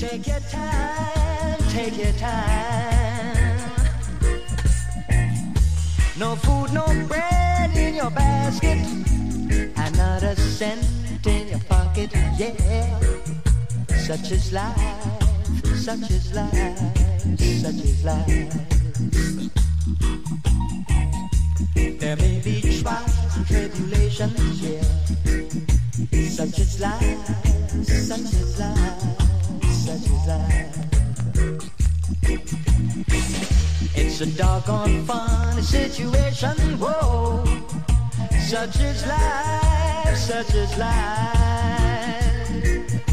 Take your time, take your time. No food, no bread in your basket, and not a cent in your pocket, yeah. Such is life, such is life, such is life. There may be trials and tribulations, yeah. Such is life, such is life, such is life. It's a doggone funny situation, whoa. Such is life, such is life.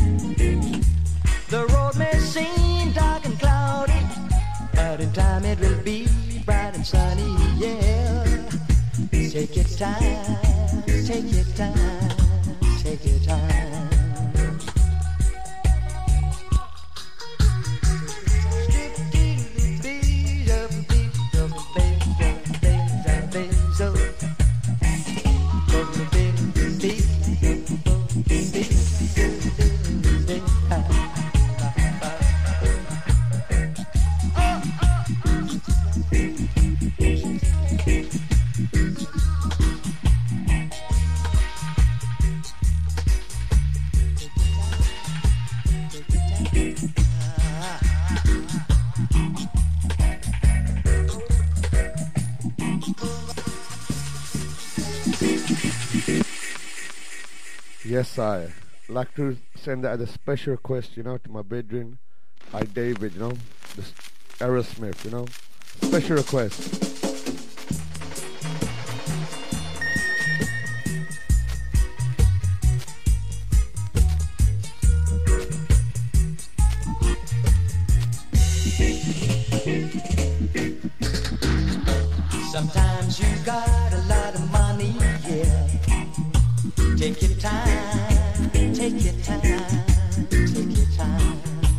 The road may seem dark and cloudy, but in time it will be bright and sunny, yeah. Take your time, take your time, take your time. Yes, I like to send that as a special request, to my brethren, David, this Aerosmith, special request. Sometimes you got a lot of money, yeah. Take your time, take your time, take your time.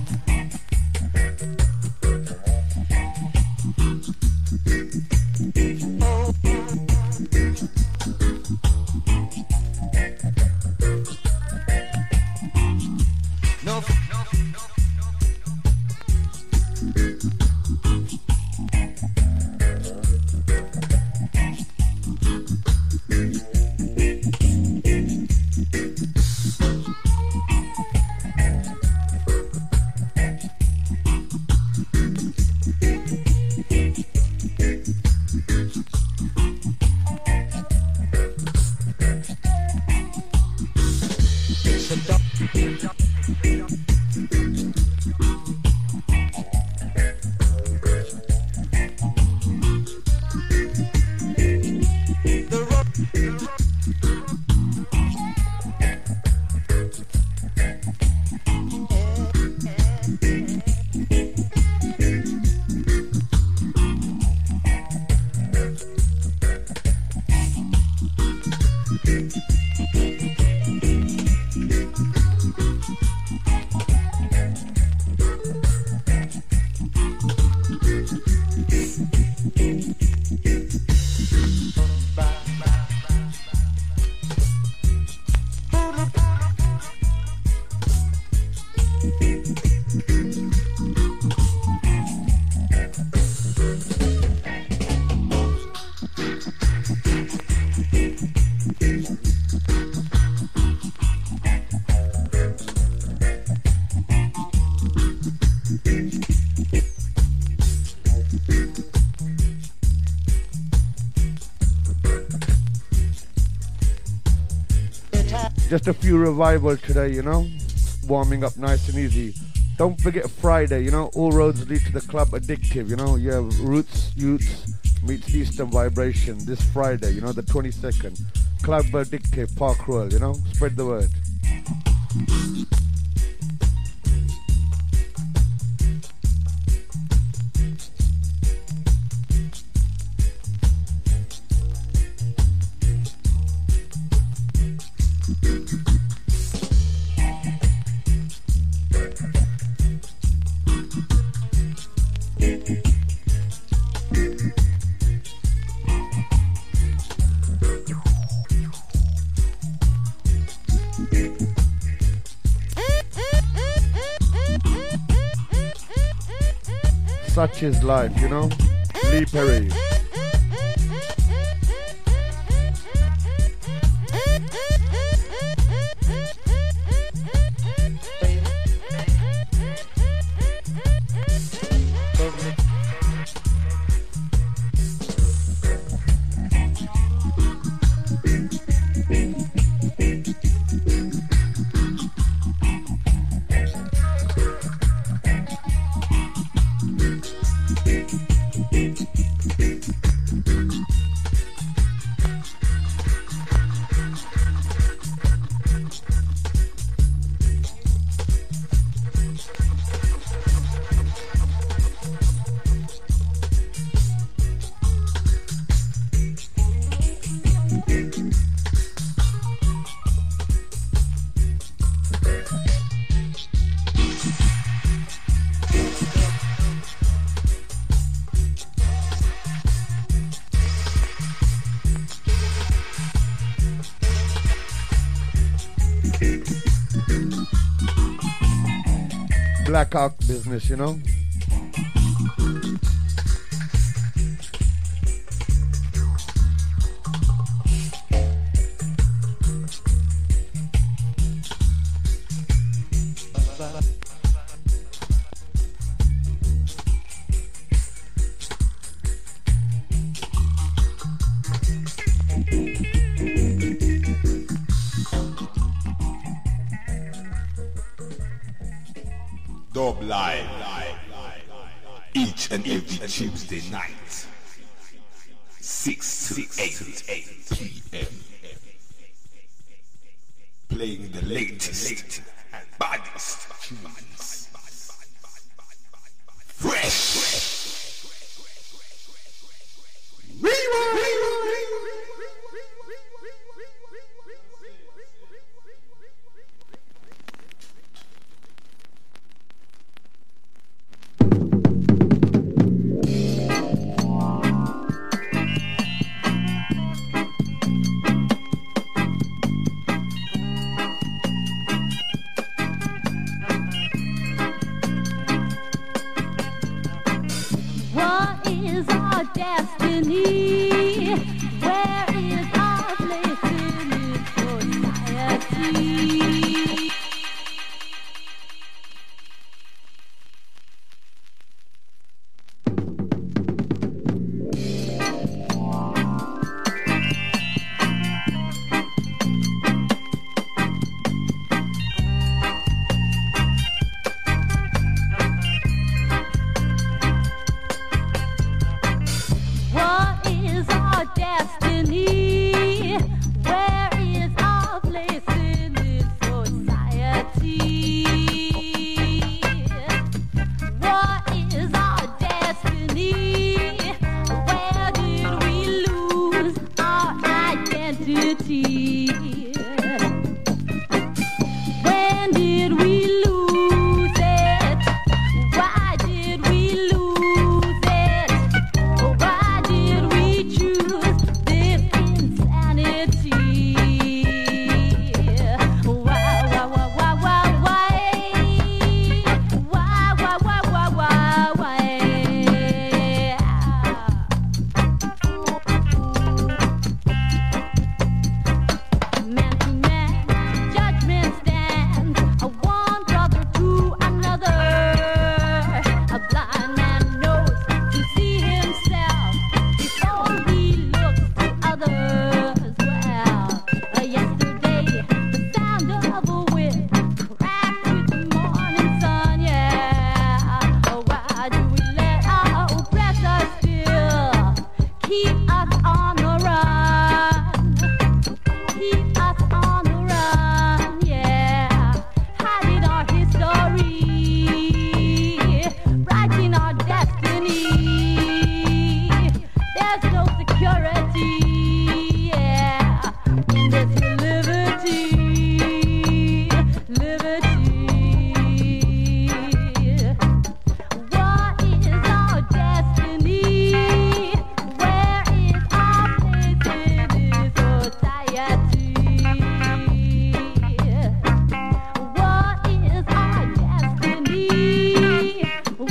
Oh. No. Just a few revival today, warming up nice and easy. Don't forget Friday, all roads lead to the club Addictive, you have Roots Youths meets Eastern Vibration this Friday, the 22nd. Club Addictive, Park Royal, spread the word. Such is life, you know? Lee Perry. Black Hawk business, you know? Dub Live, each and every Tuesday night, 6 to 8 p.m. Playing the latest and baddest tunes. Fresh. What is our destiny? Where is our place in society? What is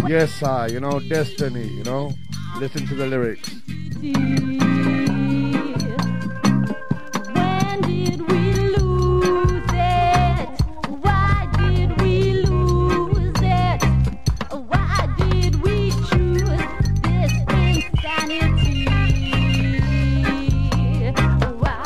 Yes, you know, Destiny, you know. Listen to the lyrics. When did we lose it? Why did we lose it? Why did we choose this insanity? Why?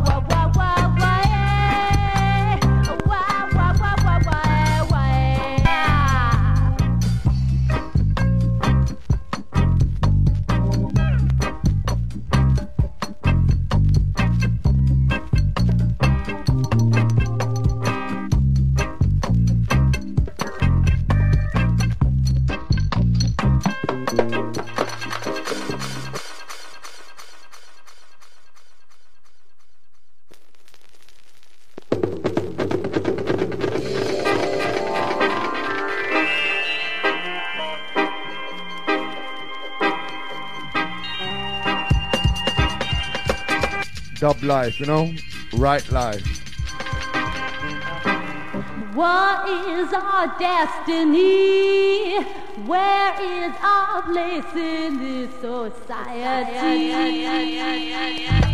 Dub life, you know, right life. What is our destiny? Where is our place in this society?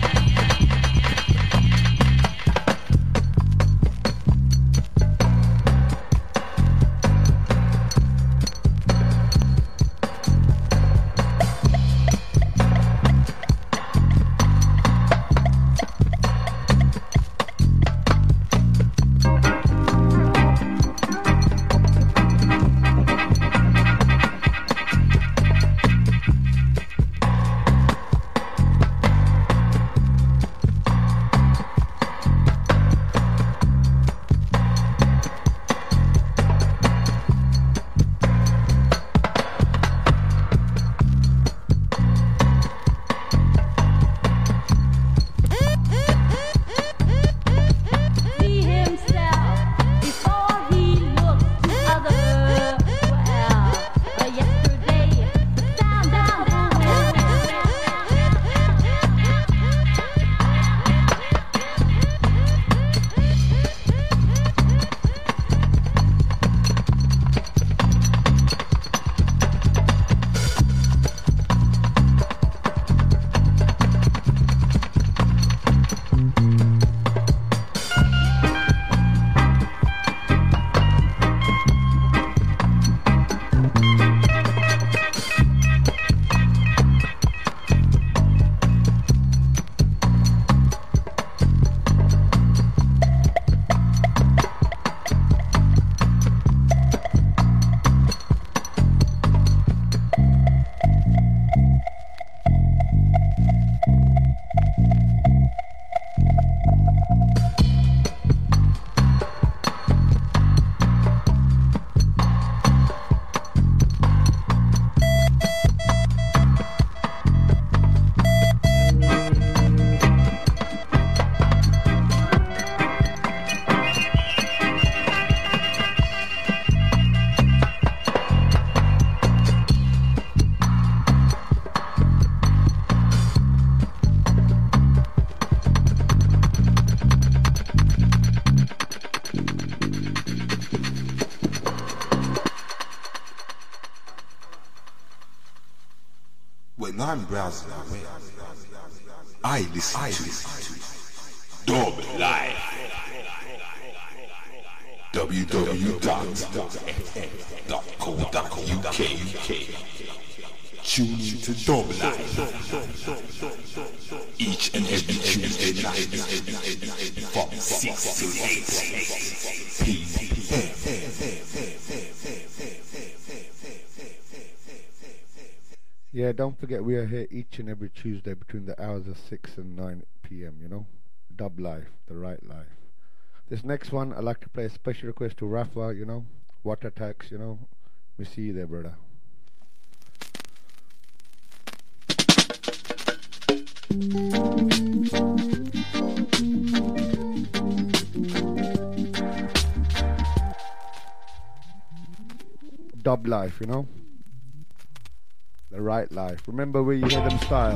When I'm browsing the web, I listen to Dub Live. www.ff.co.uk. Tune in to Dub Live each and every Tuesday night from 6 to 8 p.m. Yeah, don't forget we are here each and every Tuesday between the hours of 6 and 9 p.m., you know. Dub Life, the right life. This next one, I'd like to play a special request to Rafa, you know. Water Tax, you know. We see you there, brother. Dub Life, you know. The right life. Remember where you hear them style.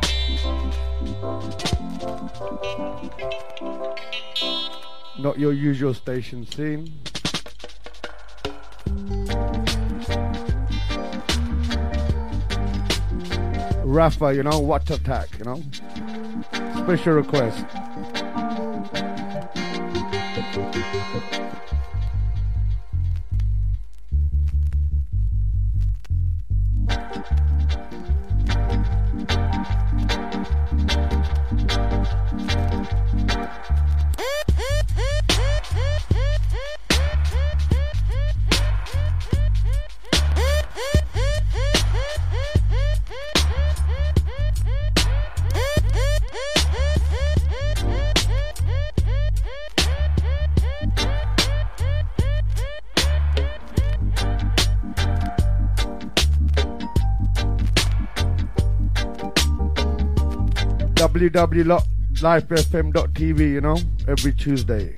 Not your usual station scene. Rafa, you know, Watch Attack, you know. Special request. www.lifefm.tv, you know, every Tuesday.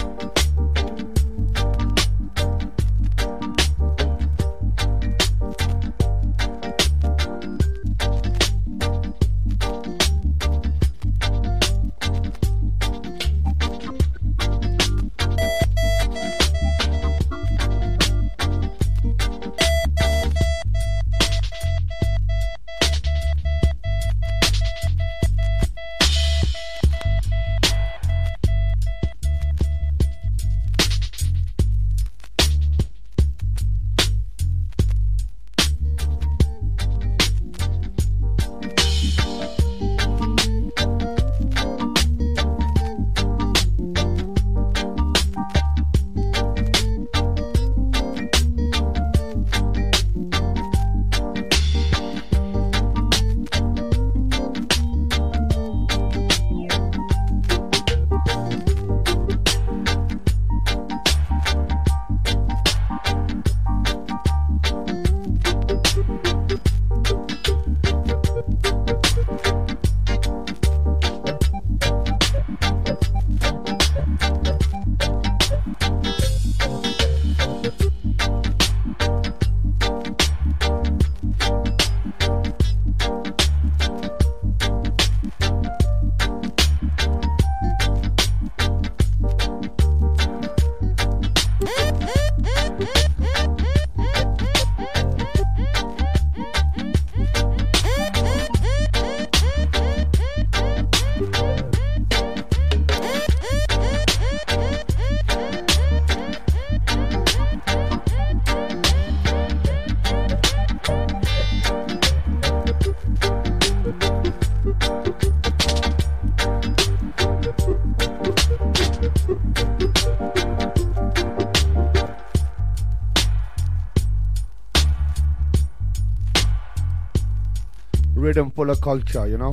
Rhythm full of culture, you know.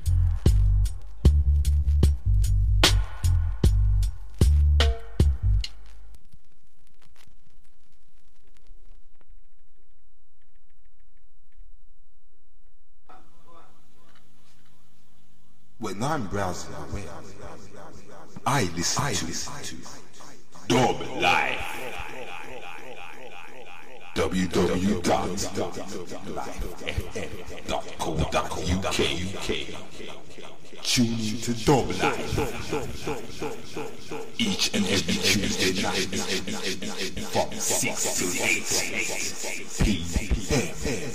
When I'm browsing my web, I listen to Dub Live. www.lifefm.co.uk. Tune in to Dub Live each and every Tuesday night from 6 to 8 p.m.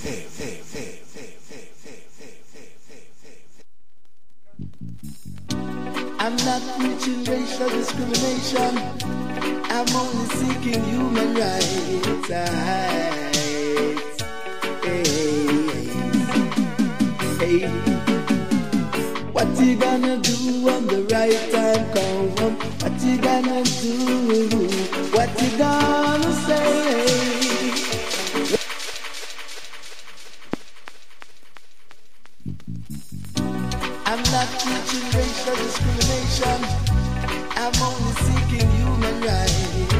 I'm not preaching racial discrimination. I'm only seeking human rights. Hey. What you gonna do when the right time comes? What you gonna do? What you gonna say? I'm not teaching racial discrimination. I'm only seeking human rights.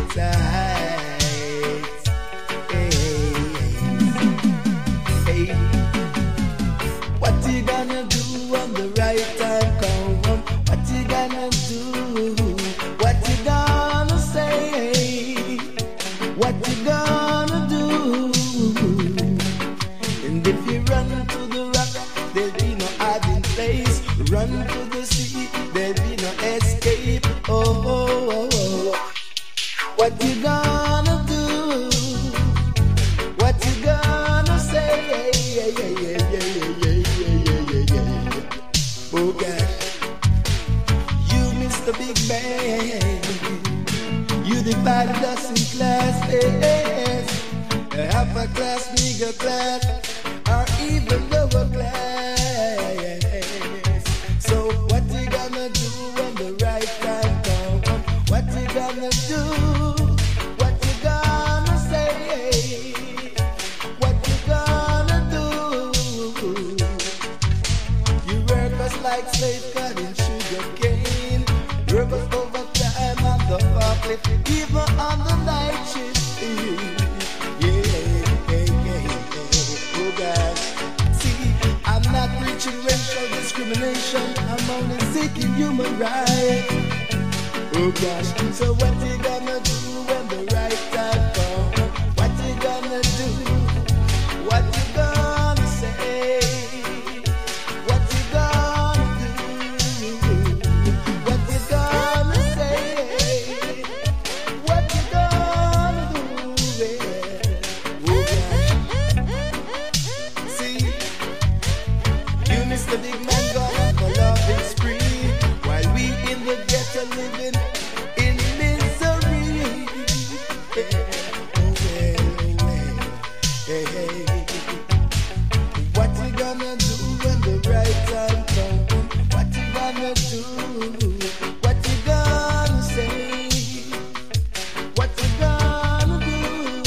Hey. What you gonna do when the right time comes? What you gonna do? What you gonna say? What you gonna do? And if you run to the rock, there'll be no hiding place. Run to the sea, there'll be no escape. Oh. What you gonna do? What you gonna say? Yeah. divided us in classes. Upper class, middle class, or even lower class. So what you gonna do when the right time comes? What you gonna do? What you gonna say? What you gonna do? You work us like slave cutting sugar cane. Work us overtime on the forklift, even on the night shift. I'm not preaching racial discrimination, I'm only seeking human rights. Oh gosh, so what you gonna do when the right time comes? What you gonna do? What you gonna say? What you gonna do? What you gonna say? What you gonna do? Oh gosh. See, Mr. Big Man gone for loving spree, while we in the ghetto living in misery. Oh well, hey, hey. What you gonna do when the right time comes? What you gonna do? What you gonna say? What you gonna do?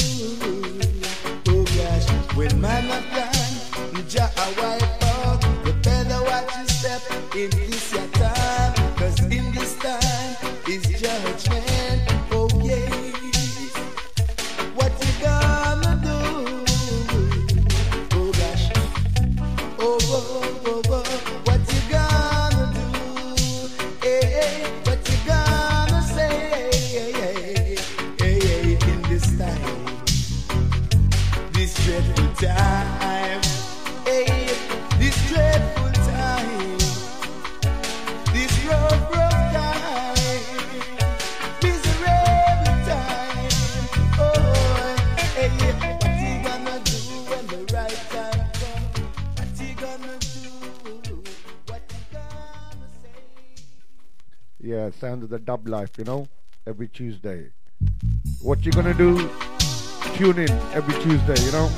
Oh gosh, when man a plan, Jah a wipe out. Watch your step in this your time, cause in this time is judgment. Oh yes, what you gonna do? Oh gosh, oh, oh, oh, oh. What you gonna do? Hey, what you gonna say? Hey, in this time, this dreadful time. Hey, this dreadful time, this rough time, miserable time. Oh, hey, what you gonna do when the right time comes? What you gonna do? What you gonna say? Yeah, sound of the dub life, you know, every Tuesday. What you gonna do? Tune in every Tuesday, you know.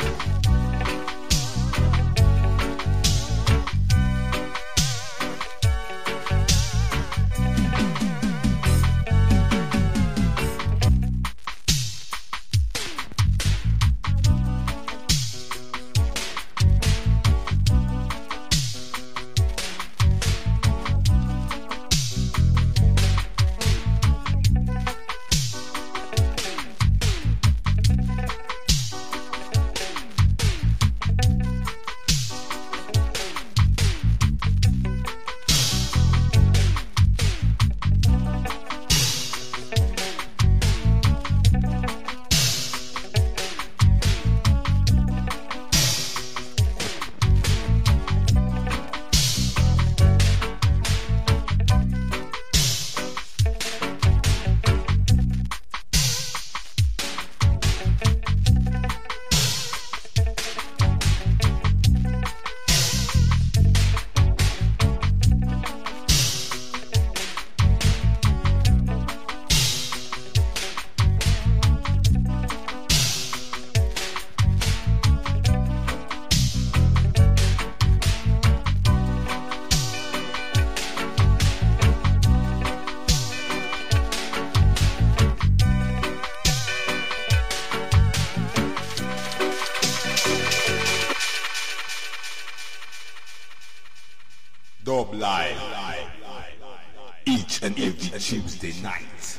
Dub Live each and every Tuesday night,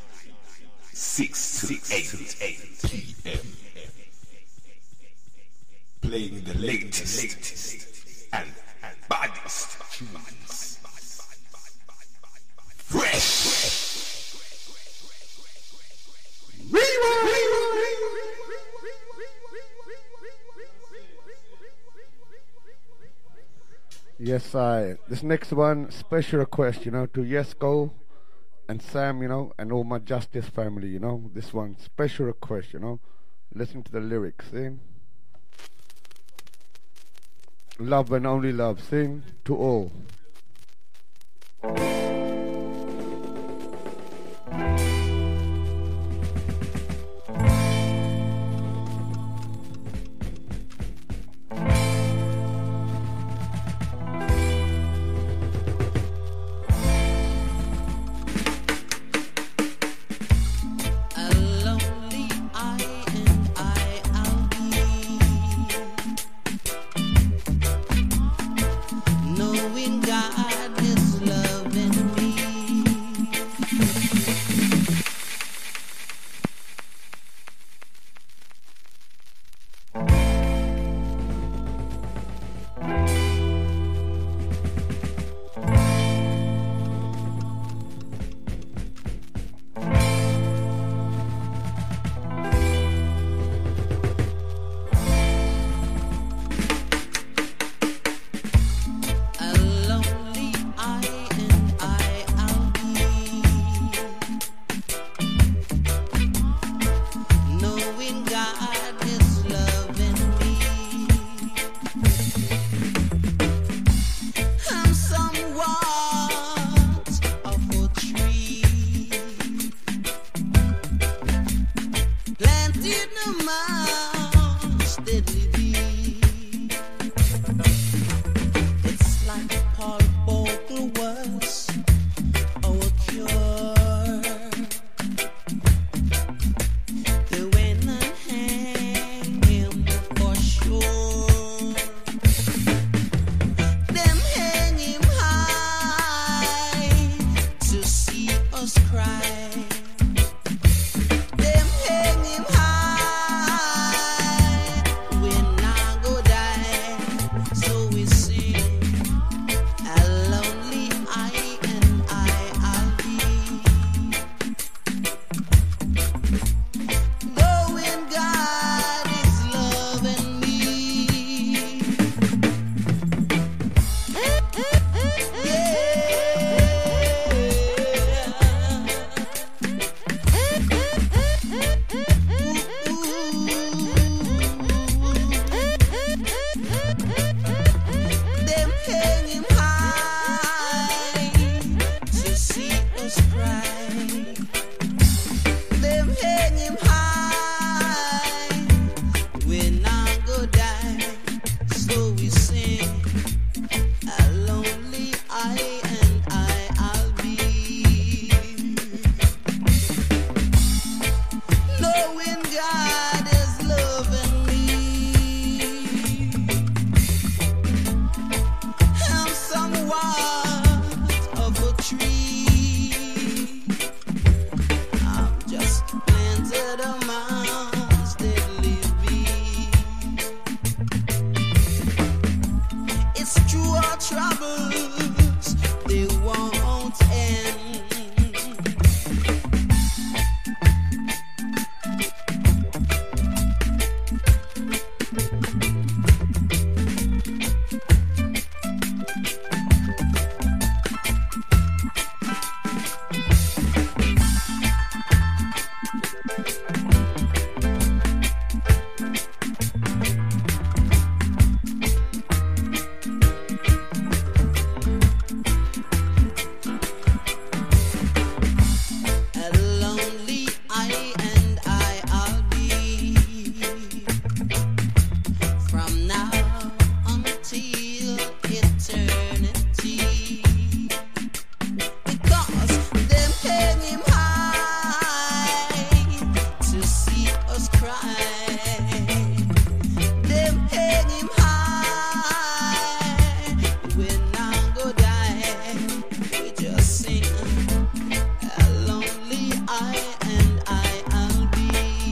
6 to 8 p.m. Playing the latest and baddest tunes. Fresh. Yes, this next one, special request, you know, to Yesco and Sam, you know, and all my Justice family, you know. This one, special request, you know. Listen to the lyrics, sing. Love and only love, sing to all. in the mouth steadily beat. It's like Paul Bogle was our cure. They went and hang him for sure. Them hang him high to see us cry. Them hang him high when I go die. So we sing a lonely I and I'll be. Knowing God is loving me. Them hang him high to see us cry. Them hang him high when I go die. So we sing a lonely I and I'll be. Knowing God is loving me. I'm somewhat of a tree. I'm just planted amongst deadly bees. It's true, our troubles, they won't end. A lonely I and I'll be. From now until eternity. Because them hang him high to see us cry. Them hang him high when I go die. We just sing a lonely I and I'll be.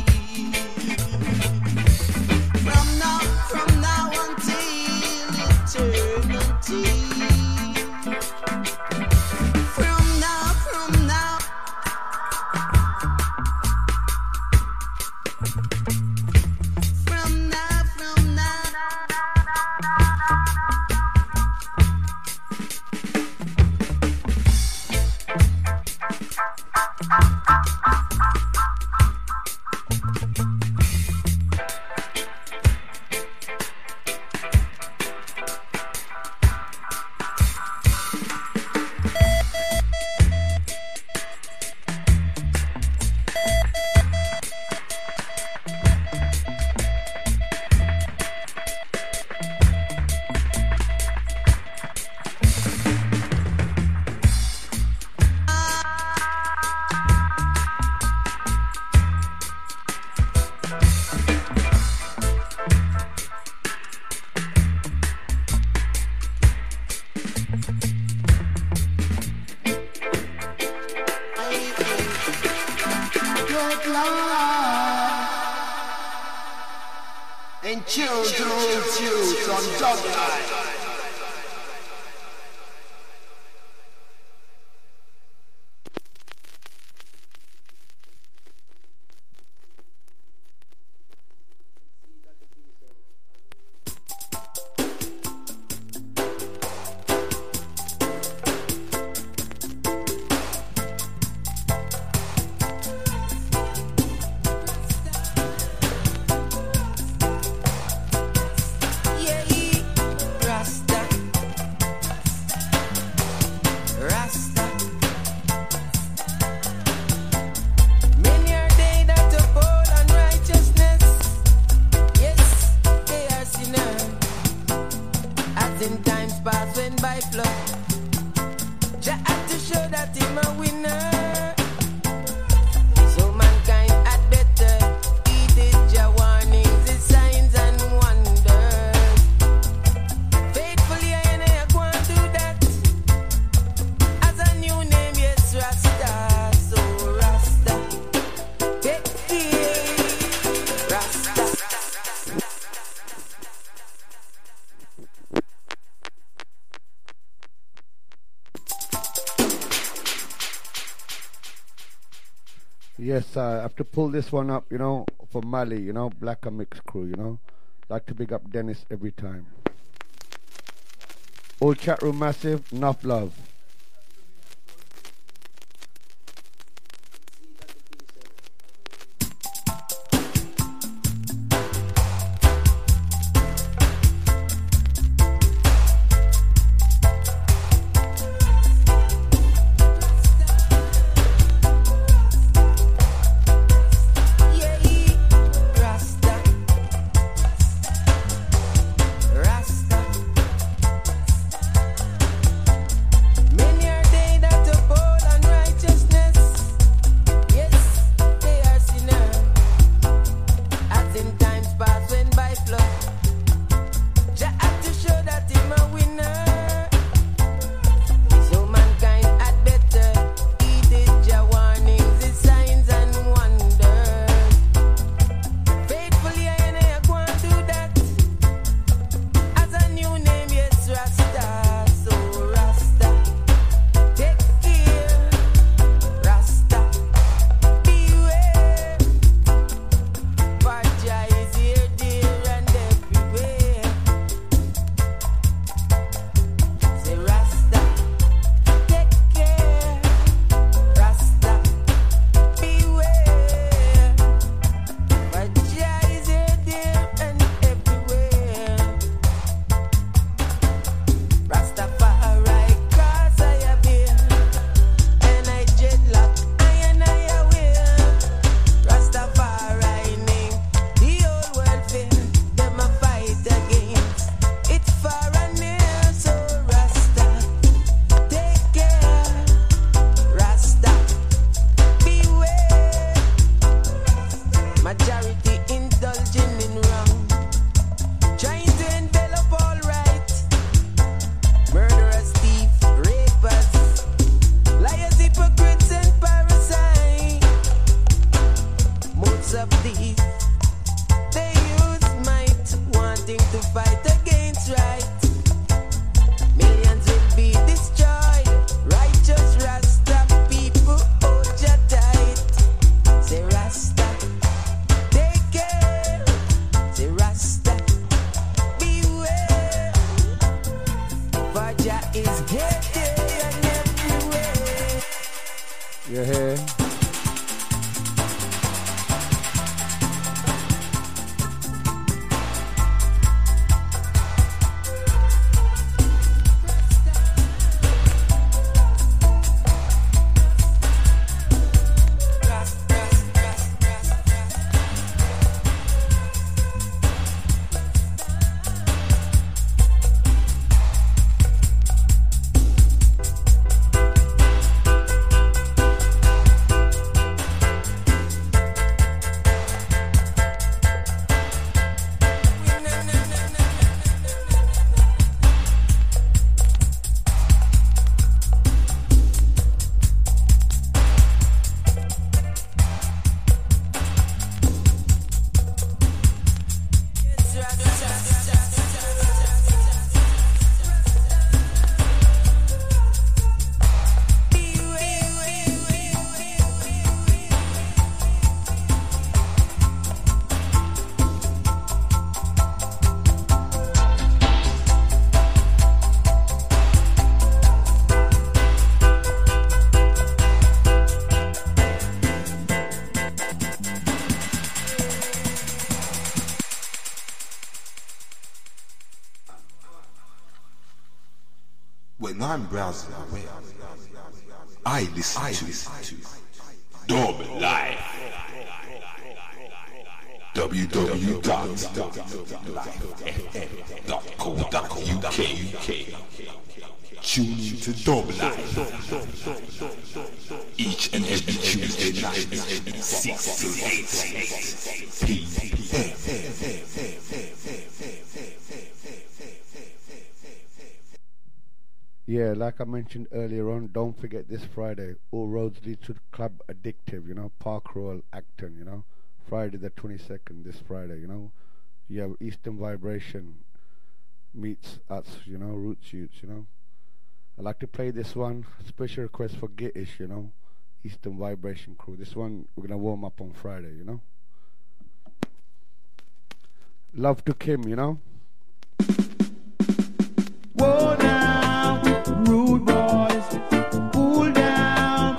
From now until eternity. From now. From now. Good Lord. And chill tunes on Dubline. Yeah, Yes, I have to pull this one up, for Mali, Black and Mix crew, Like to big up Dennis every time. Old chat room massive, enough love. When I'm browsing the web, I listen to Dub Live. www.lifefm.co.uk. Tune in to Dub Live each and every Tuesday night, 6 to 8 p.m. Yeah, like I mentioned earlier on, don't forget this Friday, all roads lead to the Club Addictive, Park Royal, Acton, Friday the 22nd, this Friday, You have Eastern Vibration meets us, Roots Youths, I'd like to play this one, special request for Gittish, Eastern Vibration crew. This one we're gonna warm up on Friday, you know. Love to Kim, you know. Whoa now, rude boys, cool down.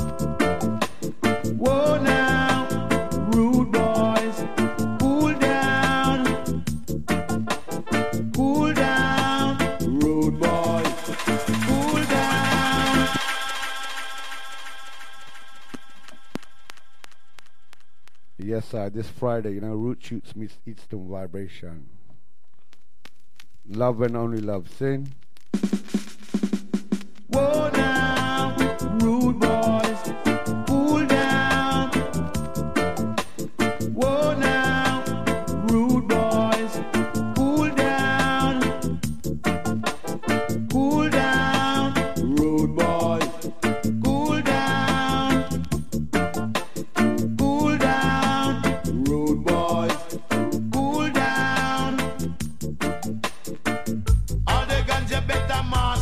Whoa now, rude boys, cool down. Cool down, rude boys, cool down. Yes, sir. This Friday, you know, Root Shoots meets Eastern Vibration. Love and only love. Sing. Whoa now, rude boys, cool down. Whoa now, rude boys, cool down. Cool down, rude boys, cool down. Cool down, rude boys, cool down. All the guns you better mash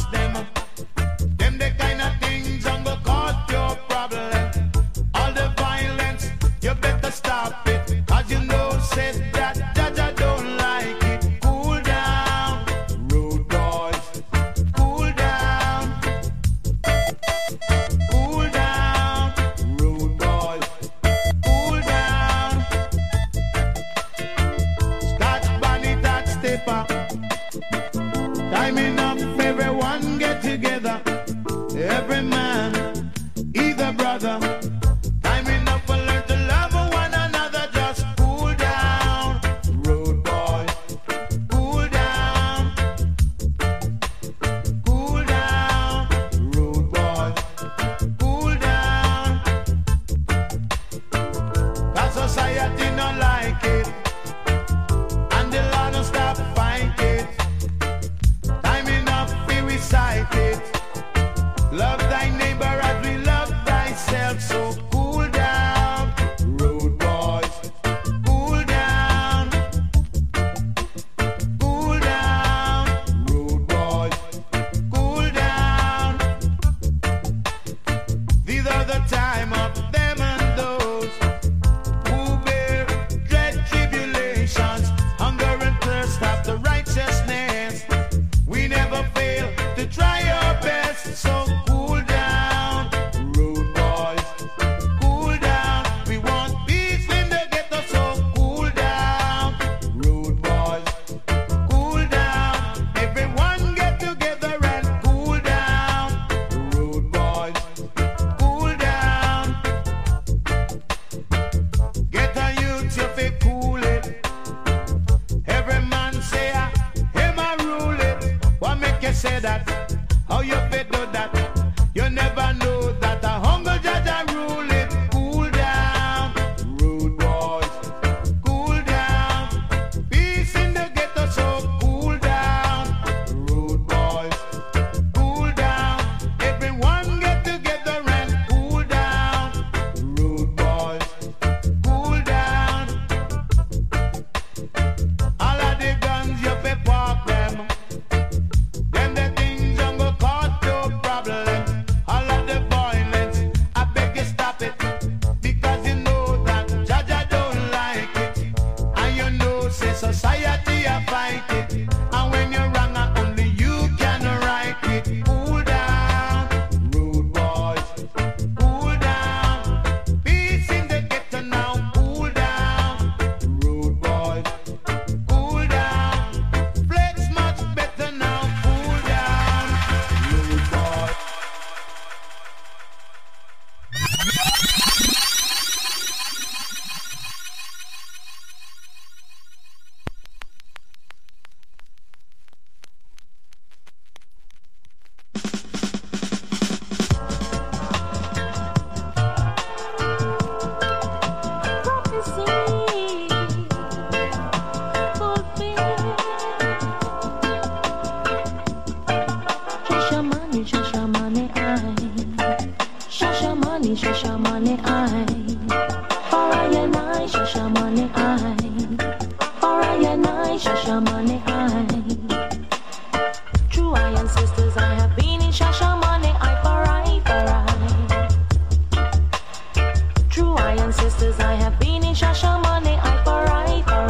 money, shasha money, I for I for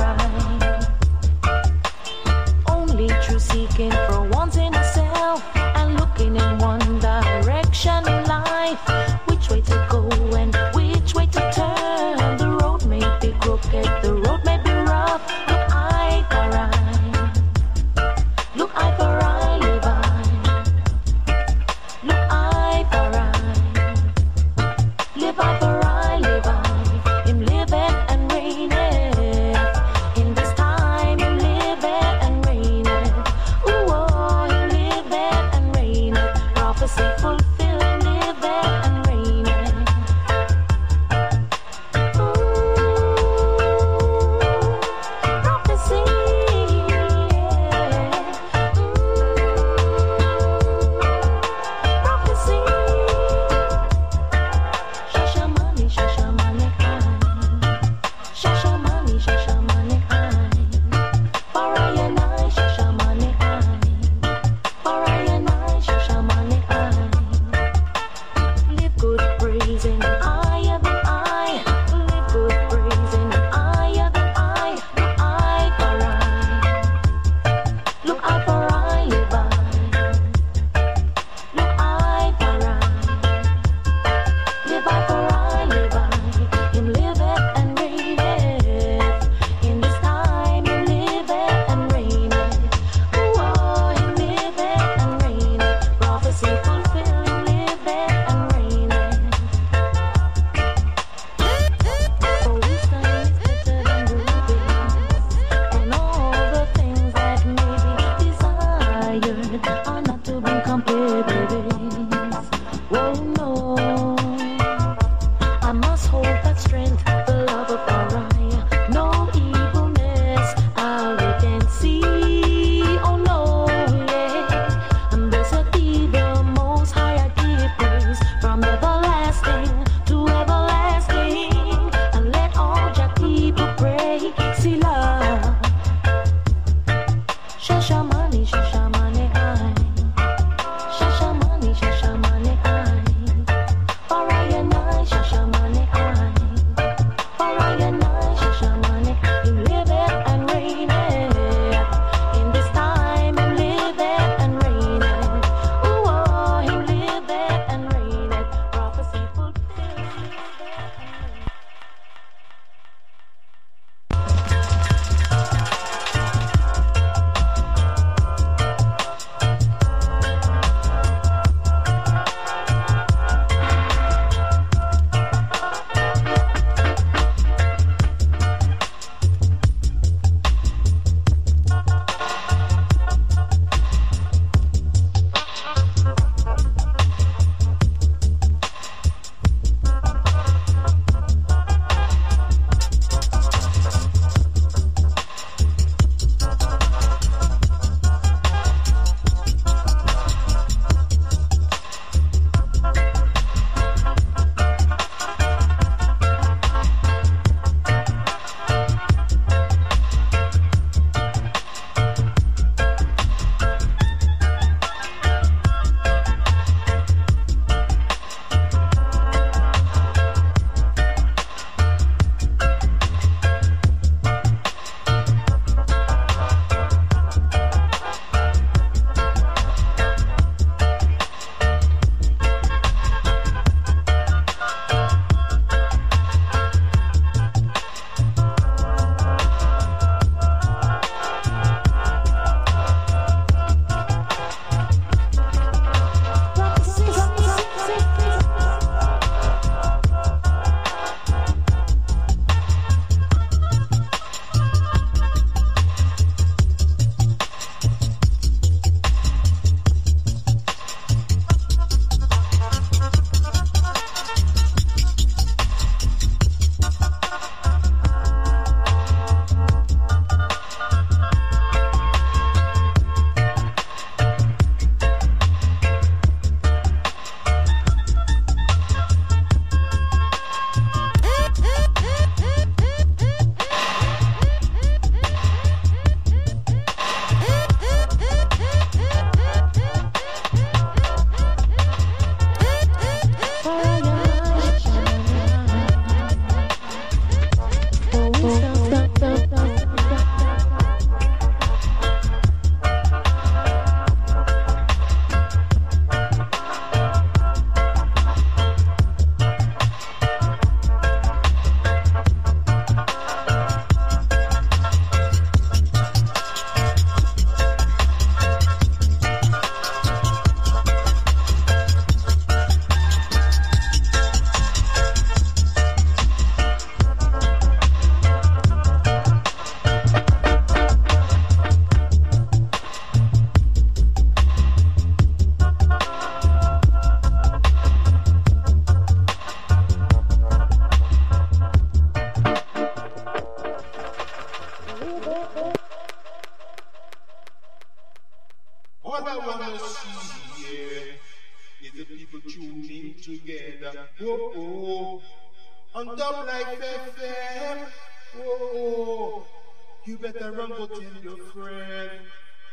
I. Only true seeking for wanting a self and looking in one direction in life. Which way to go and which way to turn? The road may be crooked, the road may be rough. Look I for I. Look I for I live I. Look I for I. Live I for I live I. Him living and FM. Whoa, you better run go tell your friend.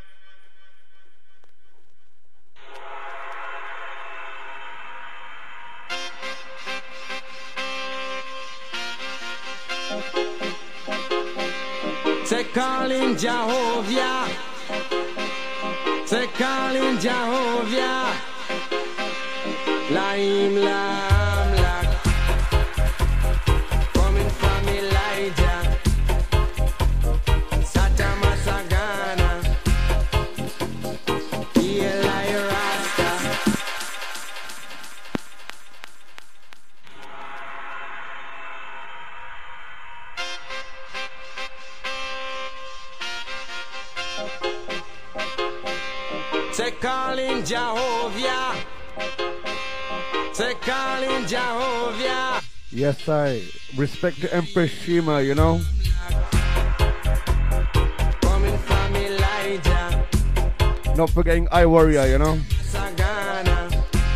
Say calling Jehovah. Say calling Jehovah. Laim lam lak. Coming from Elijah. Satama Sagana. Eli Rasta. Say calling Jehovah. Say calling Jehovah. Yes, I respect the Empress Shima, you know. Coming from Elijah. Not forgetting I Warrior, you know. Sagana.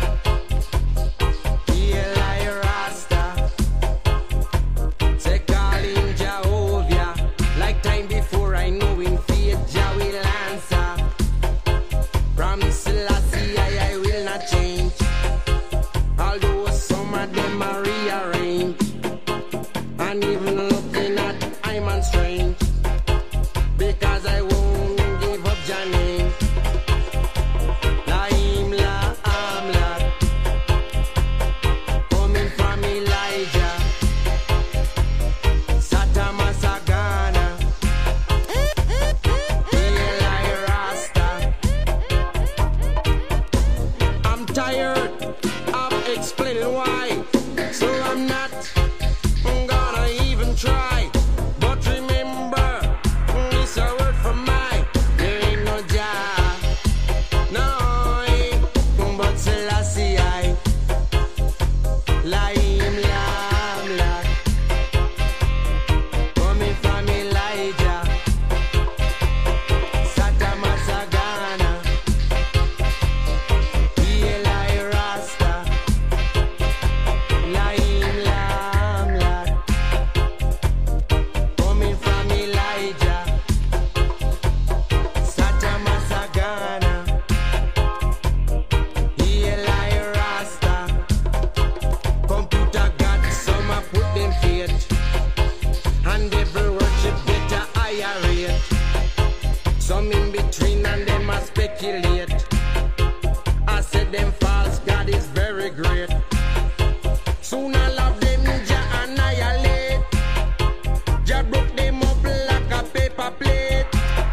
Eli Rasta. Say calling Jehovah. Like time before I know in faith Jah will answer. From Selassie I will not change. Although some of them are rearranged. And even looking at I'm on strange. Because I won't give up Jah name. Laim la amla. Coming from Elijah. Satama Sagana. Eli Rasta. I'm tired of explaining why. So I'm not gonna even try. But remember, this a word from mine. There ain't no Jah, no, but Selassie I. Laim lam lak. Coming from Elijah. Satama Sagana. Eli Rasta. Laim lam lak. Coming from Elijah. Satama Sagana. Eli Rasta. Computer got some a put them faith. And every worship get a higher rate. Some in between and them a speculate. I said them false God is very great. Soon all of them Jah annihilate. Jah broke them up like a paper plate.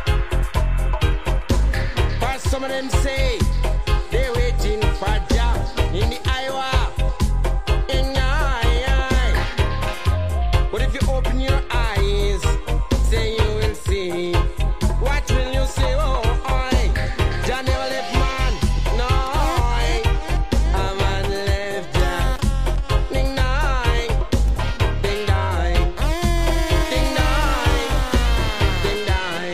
But some of them say they waiting for Jah in the Iowa. In the eye. But if you open your eyes, say you will see. What will you say? Oh, oi. Jah never left man. No, oi. A man left Jah. Ding dong. Ding dong. Ding dong. Ding dong.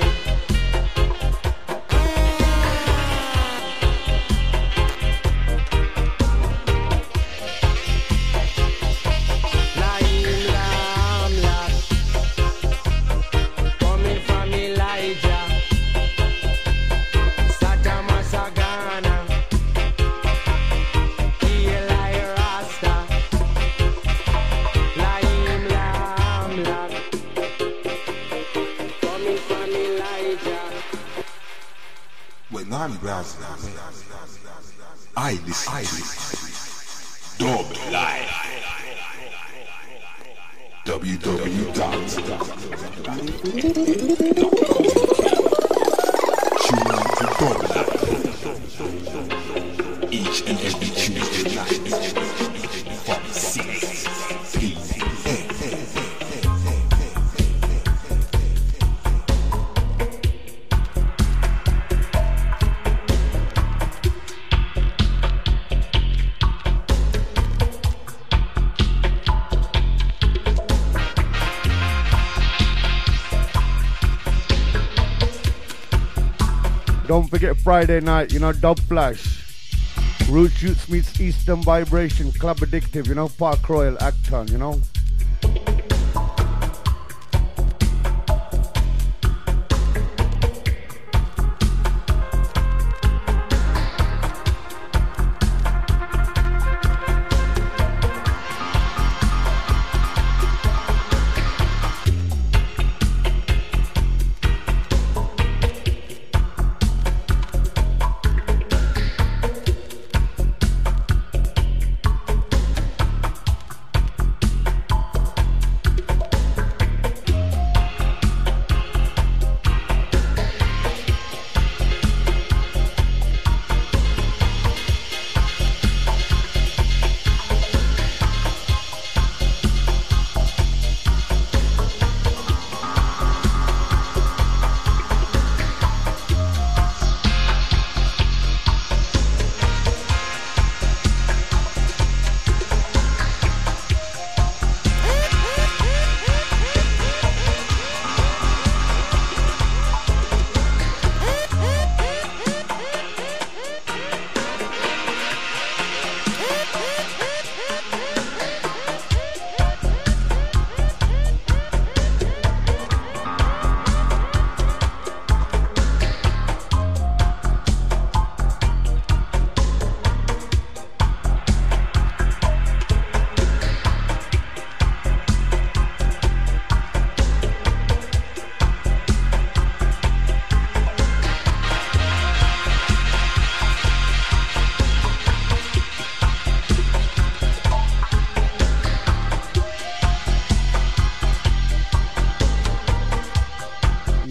Laim lam lak. Coming from Elijah. Satama Sagana. Eli Rasta. Laim lam lak. Coming from Elijah. When I'm browsing, I listen to Dub Live. www.dublive.com. Tune in to Dub Live each and every Tuesday night from 6 p.m. Don't forget Friday night, you know, Dub Flash. Root Shoots meets Eastern Vibration, Club Addictive, you know, Park Royal, Acton, you know.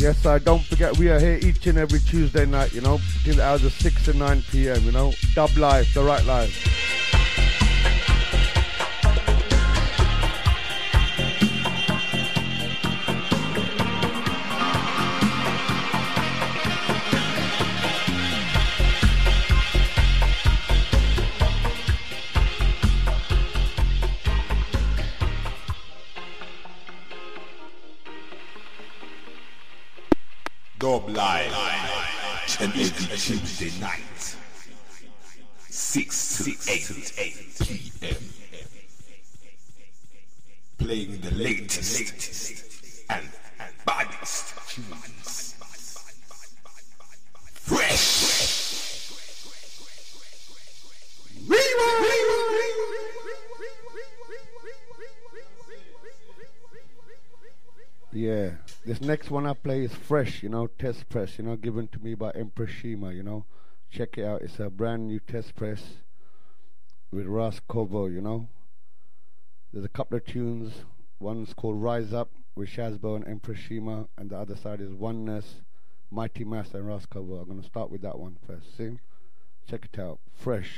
Yes, sir. Don't forget, we are here each and every Tuesday night, you know, between the hours of 6 and 9 p.m., you know. Dub live, the right live. Dub live, and every Tuesday night, 6 to 8 p.m. Playing the latest and baddest tunes. Fresh. Yeah, this next one I play is fresh, you know, test press, you know, given to me by Empress Shima, you know. Check it out, it's a brand new test press with Ras Kovo, you know. There's a couple of tunes. One's called Rise Up with Shazbo and Empress Shima, and the other side is Oneness, Mighty Master and Ras Kovo. I'm going to start with that one first. See? Check it out, fresh.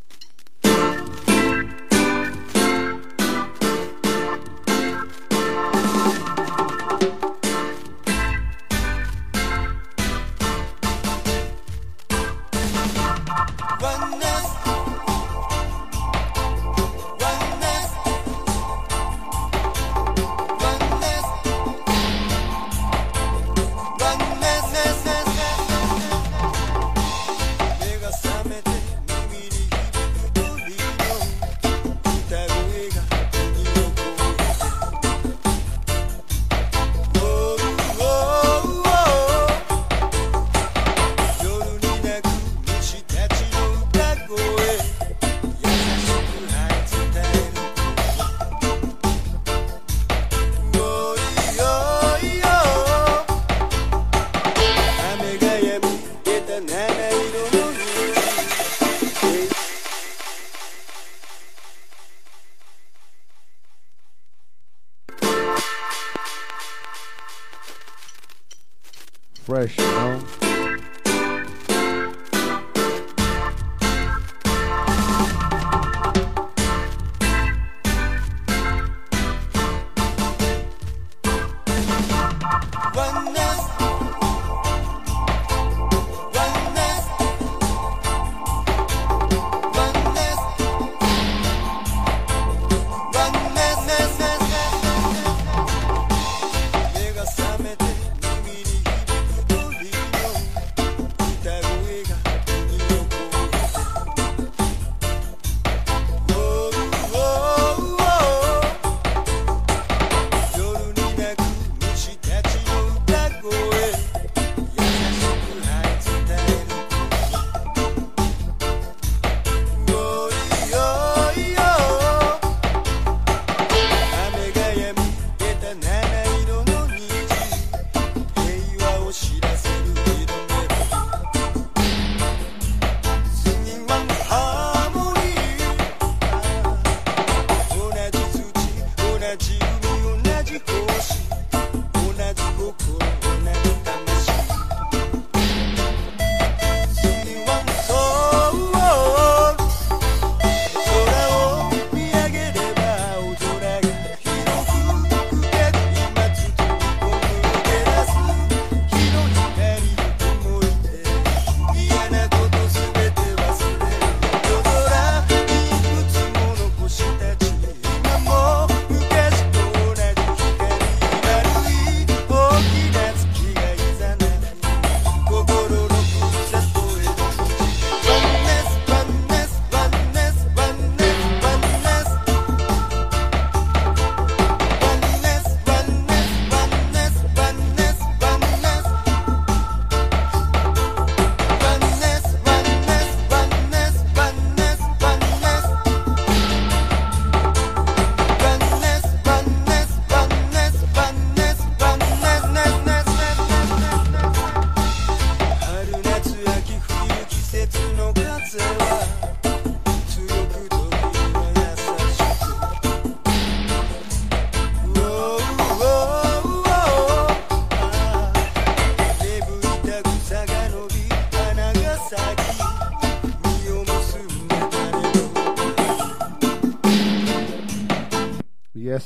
Fresh, you know.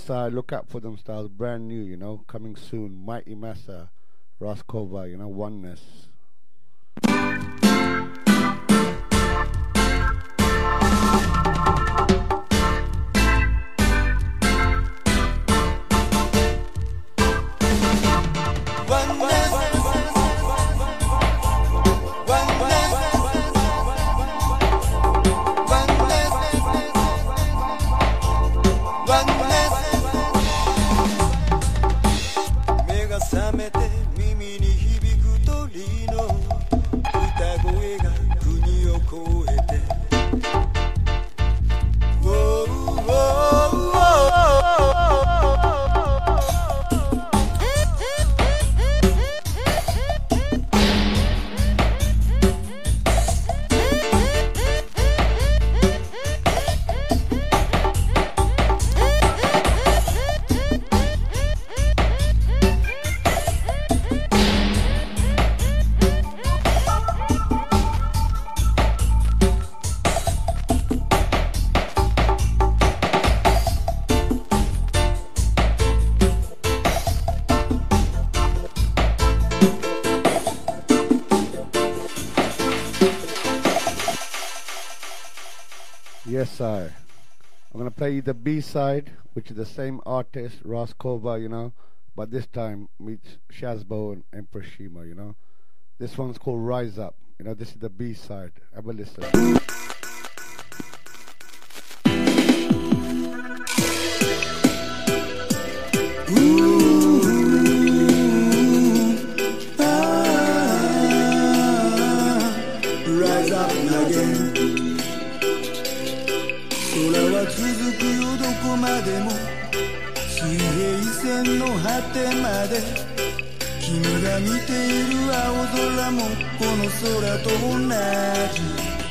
side, look out for them styles, brand new, you know, coming soon. Mighty Massa, Roskova, you know, Oneness. Yes, I. I'm gonna play you the B-side, which is the same artist, Roskova, you know, but this time meets Shazbo and Empress Shima, you know. This one's called Rise Up. You know, this is the B-side. Have a listen. Rise up again. 空は続くよどこまでも水平線の果てまで君が見ている青空もこの空と同じ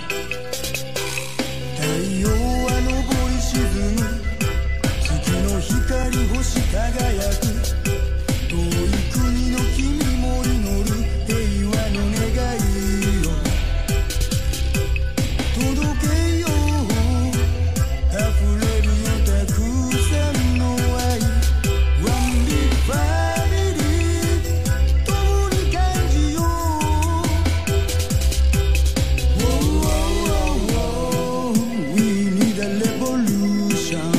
太陽は昇り沈む月の光星輝く遠い国の君も祈る平和の願いを届けよう溢れるよたくさんの愛 One big family 共に感じよう oh, oh, oh, oh. We need a revolution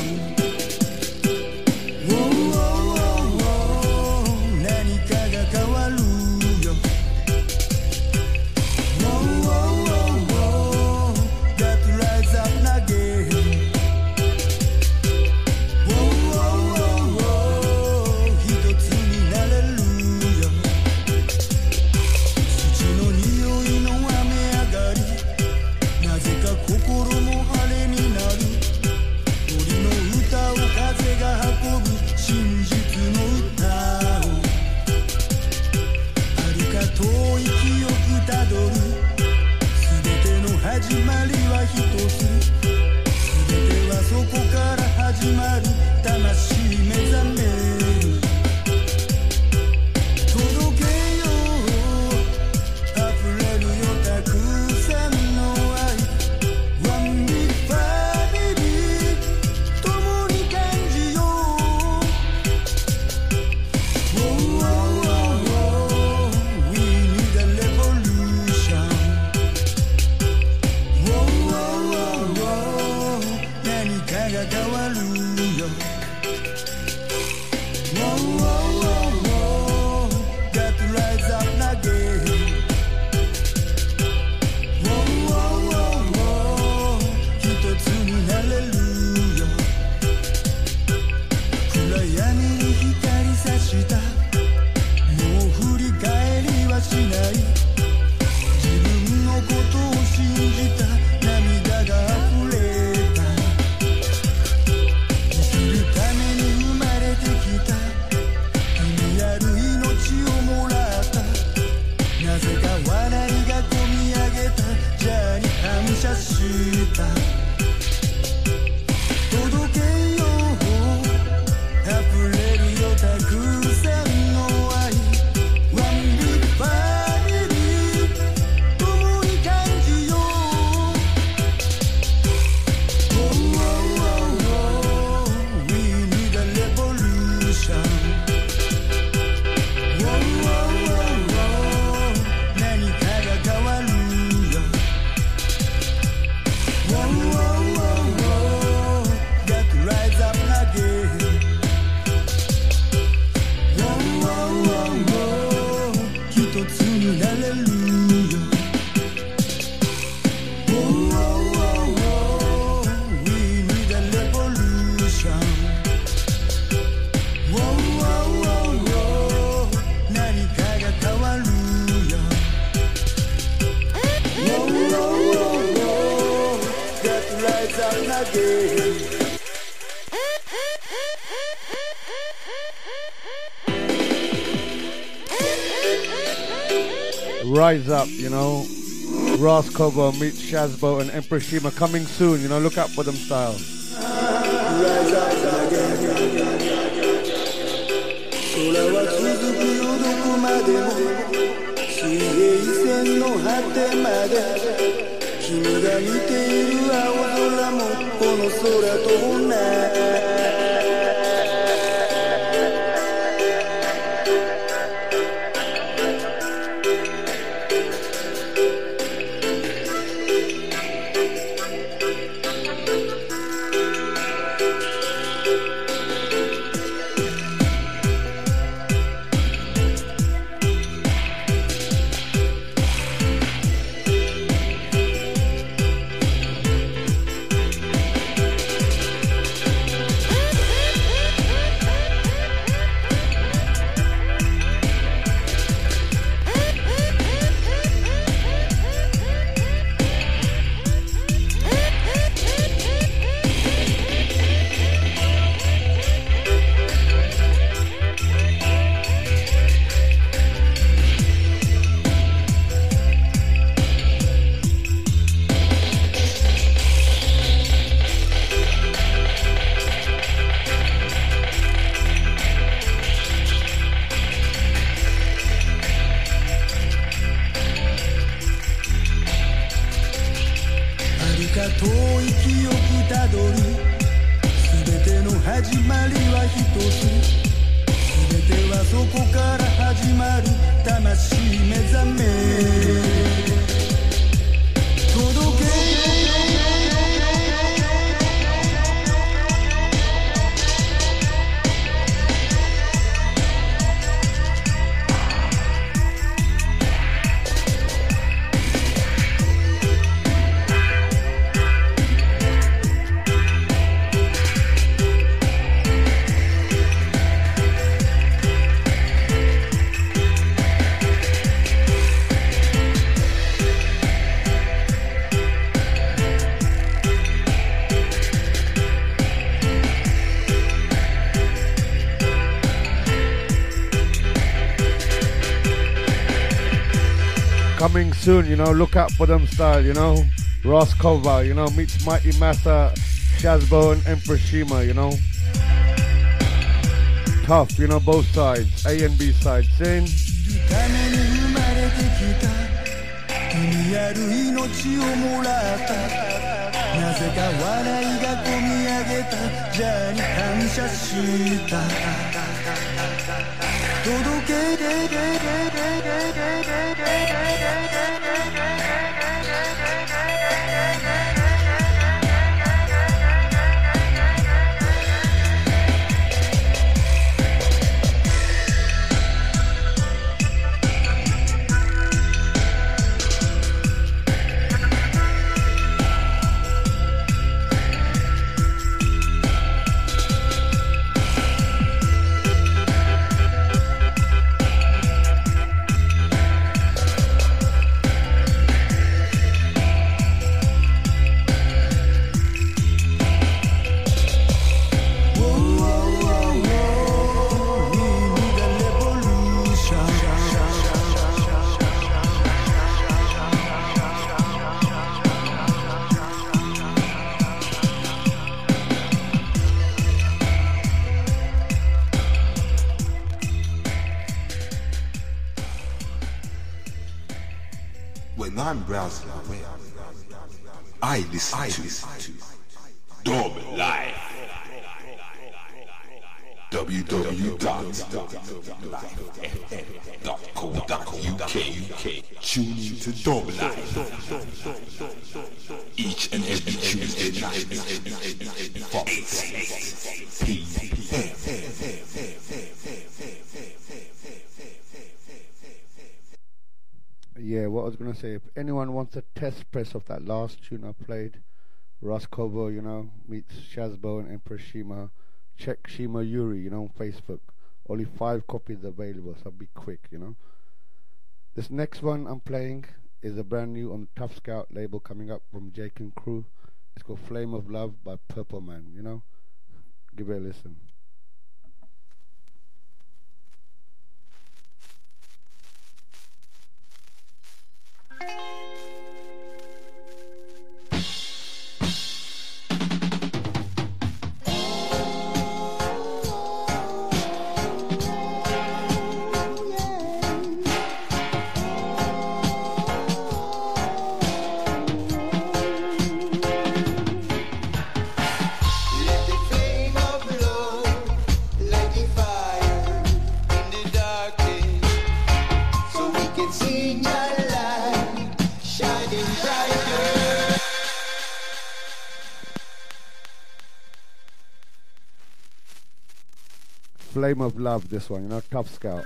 oh, oh, oh, oh. 何かが変わるよ oh, oh, oh, oh. Got to rise up again始まりは一つ全てはそこから始まる魂目覚める届けよう溢れるよたくさんの愛 One big family 共に感じよう oh, oh, oh, oh. We need a revolution何かが変わるよ Got to rise up again 一つになれるよ暗闇に光さしたもう振り返りはしない自分のことを信じた涙が溢れた生きるために生まれてきた again. Rise Up, you know. Ross Cover meets Shazbo and Empress Shima coming soon, you know. Look out for them style. Rise up again. 空は続くよどこまでも水平線の果てまで君が見ている青空もこの空と同じ Coming soon, you know, look out for them style, you know. Ross Kova, you know, meets Mighty Massa, Shazbo and Empress Shima, you know. Tough, you know, both sides, A and B sides. Sing. 君ある命をもらったなぜか笑いがこみ上げたじゃあに感謝した届け When I'm browsing the web, I listen to Dormant Life. www.lifefm.co.uk. Tune in to Dormant Life each and every Tuesday night from 8 p.m. Yeah, what I was going to say, if anyone wants a test press of that last tune I played, Ross Kobo, you know, meets Shazbo and Empress Shima, check Shima Yuri, you know, on Facebook. Only 5 copies available, so be quick, you know. This next one I'm playing is a brand new on the Tough Scout label coming up from Jake and Crew. It's called Flame of Love by Purple Man, you know? Give it a listen. Flame of Love, this one, you know, Tough Scout.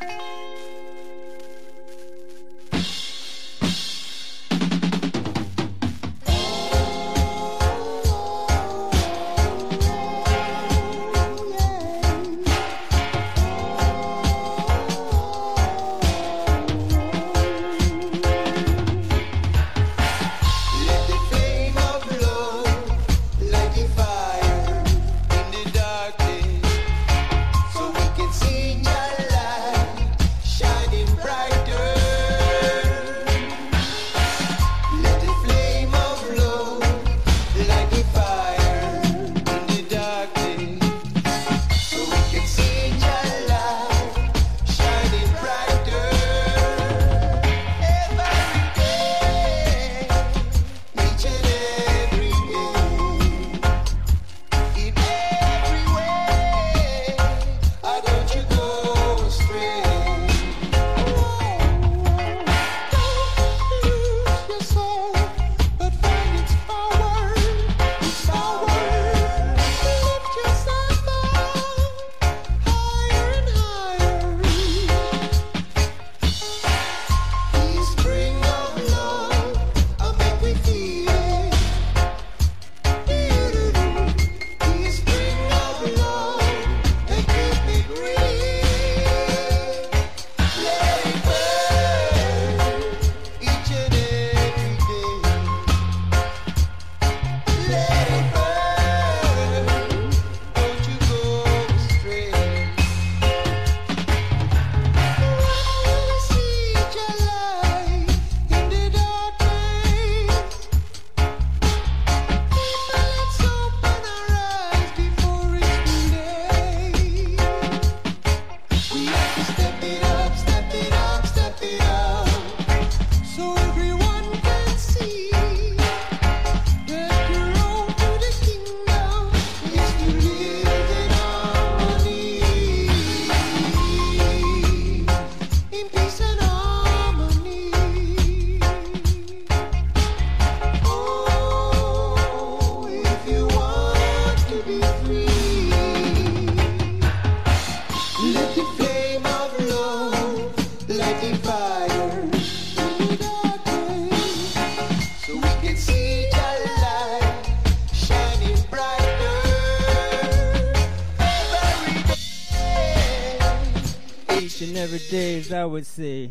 Every day, as I would say,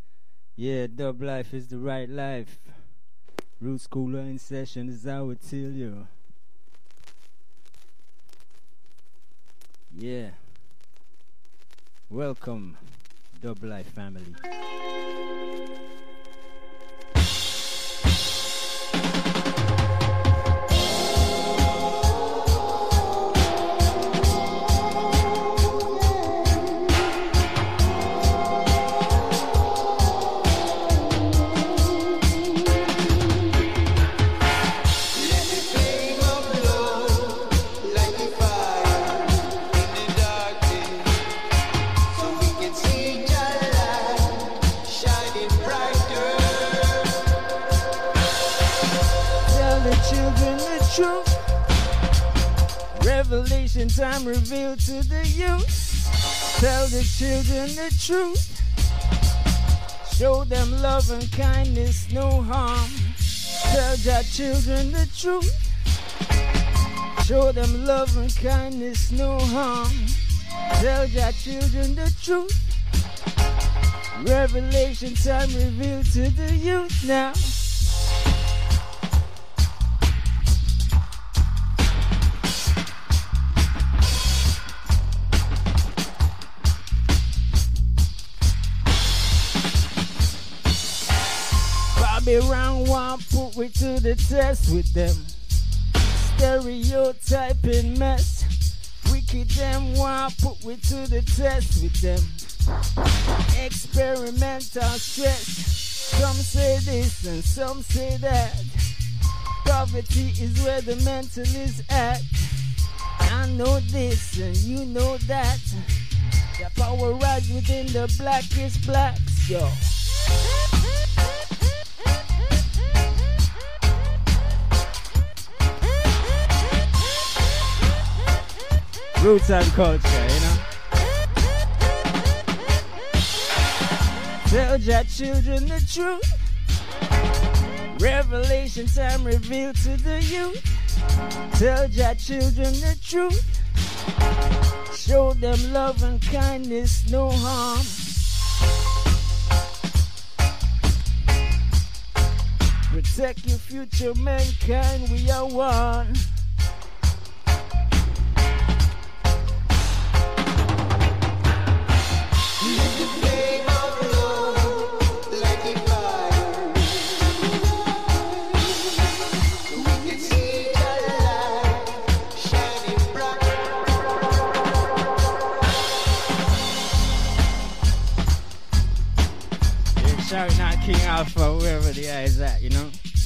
yeah, dub life is the right life. Roots Cooler in session, as I would tell you. Yeah. Welcome, Dub Life family. Revelation time revealed to the youth. Tell the children the truth. Show them love and kindness, no harm. Tell your children the truth. Show them love and kindness, no harm. Tell your children the truth. Revelation time revealed to the youth now. Babylon want put we to the test with them. Stereotyping mess. Wicked them want put we to the test with them. Experimental stress. Some say this and some say that. Poverty is where the mental is at. I know this and you know that. The power rides within the blackest blacks, yo. Roots and culture, you know. Tell your children the truth. Revelation time revealed to the youth. Tell your children the truth. Show them love and kindness, no harm. Protect your future, mankind, we are one. Sorry, not King Alpha, wherever the guy is at, you know.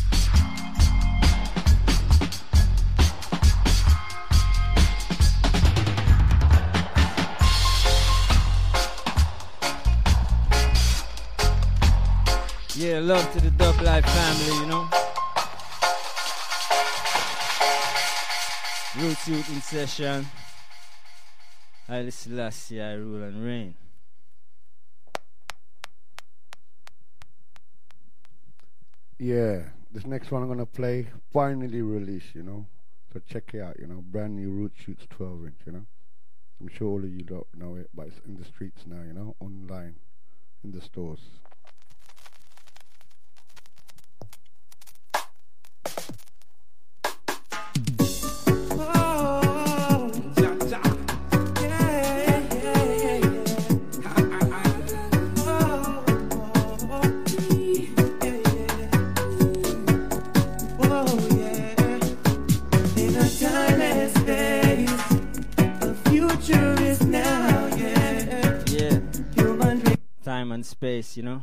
Yeah, love to the Dub Life family, you know. Roots Youth in session. Haile Selassie, I rule and reign. Yeah, this next one I'm gonna play finally released, you know. So check it out, you know. Brand new Root Shoots 12-inch, you know. I'm sure all of you don't know it, but it's in the streets now, you know, online, in the stores. Time and space, you know.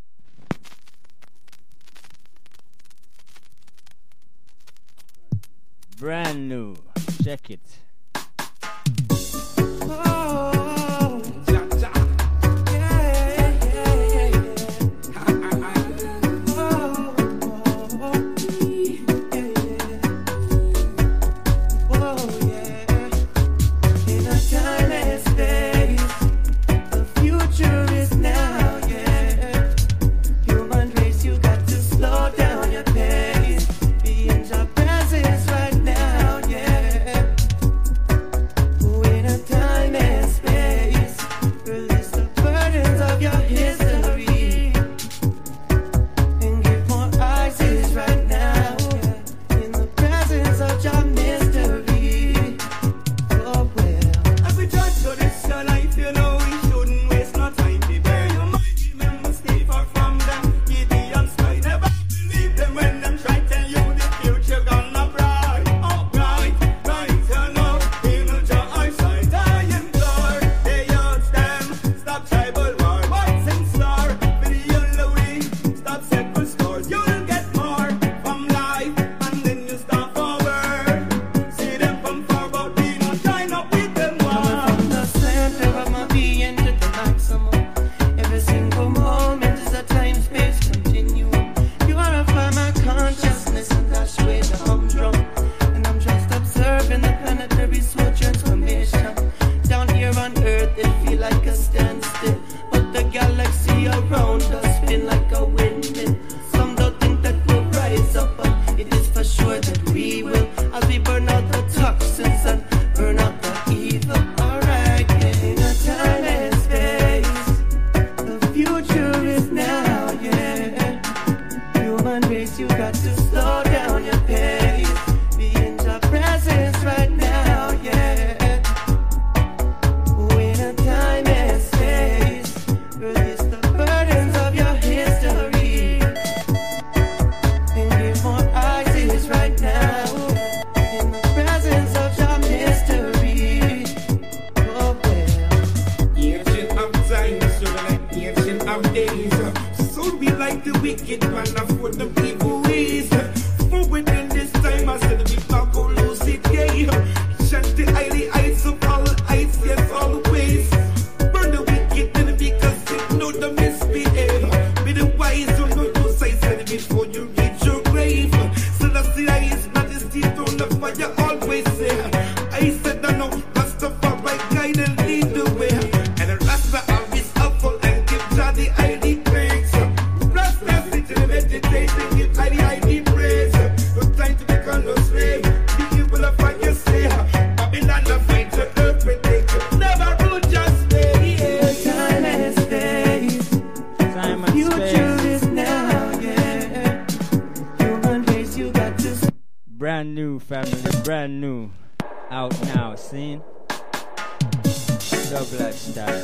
Brand new. Check it. nowadays. So be like the wicked man for the evil ways. For within this time I said we not go lose it, yeah. Shut the eyes of all eyes, yes, always. Burn the wicked then because they know the misbehave. Be the wise who know those I said before you reach your grave. So that's the eyes, majesty, don't the fire always say. I said I know Rastafari guide and lead the way. And the Rasta always helpful and give Jah the ID praise. Rasta sit and meditate and give Jah the ID praise. No time to become no slave. The evil of fire say. Babylon the fight to everything. Never rule just stay. Time and space. Time and Future space. is now, yeah. Human race, you got to. Brand new family, brand new. Out now, seen? Dub lifestyle.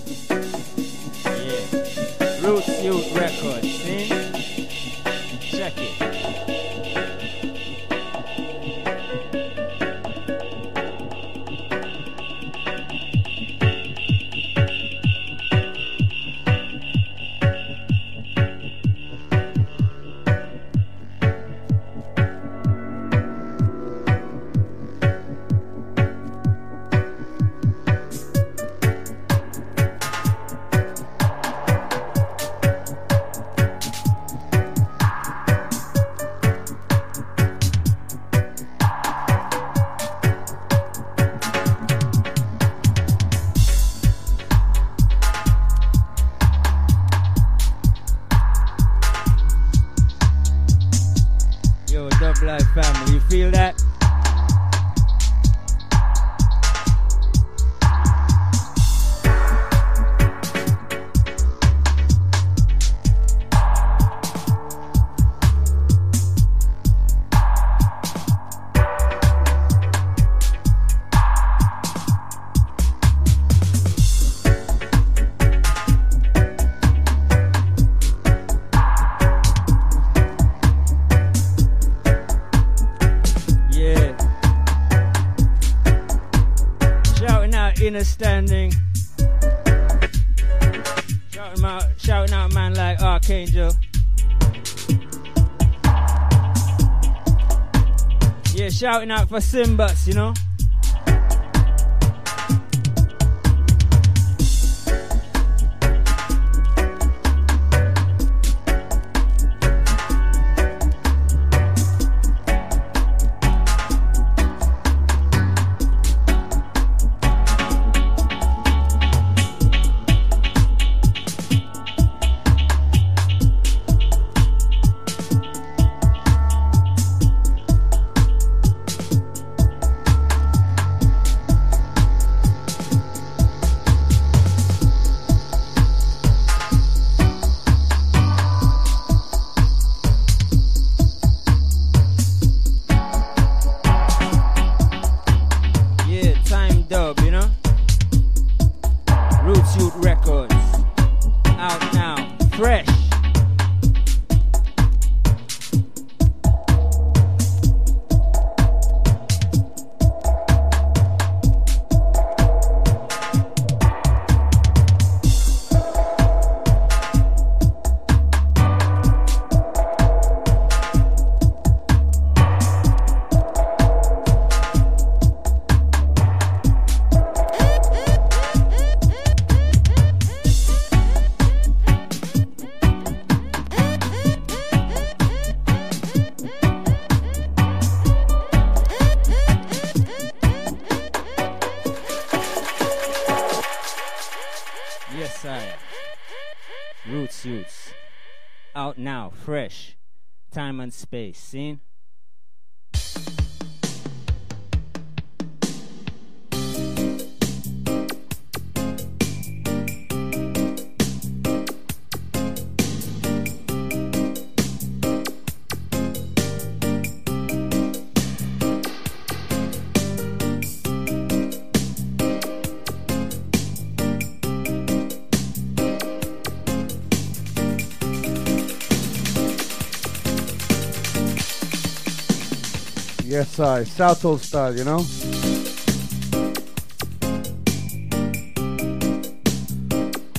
Yeah. Roots Youth Records, seen? Check it. Yo, Dub Life family, you feel that? Yeah. Shouting out Inner Standing. Shouting out man like Archangel. Yeah, shouting out for Simbas, you know. Yeah, Time Dub, you know. Roots Youth Records. Out now. Fresh. Yes, I. Roots Youths. Out now. Fresh. Time and space. Seen? Yes, I. Southall style, you know?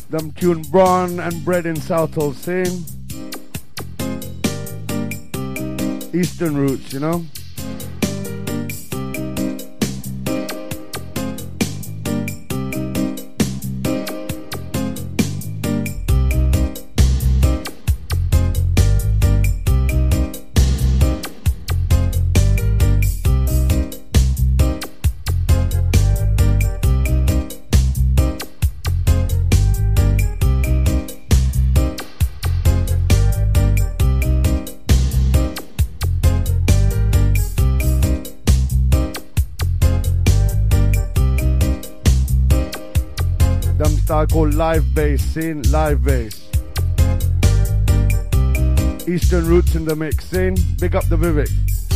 Them tune Brawn and Bread in South Hall same. Eastern roots, you know. Called live bass, scene, live bass. Eastern roots in the mix, scene. Big up the Vivek.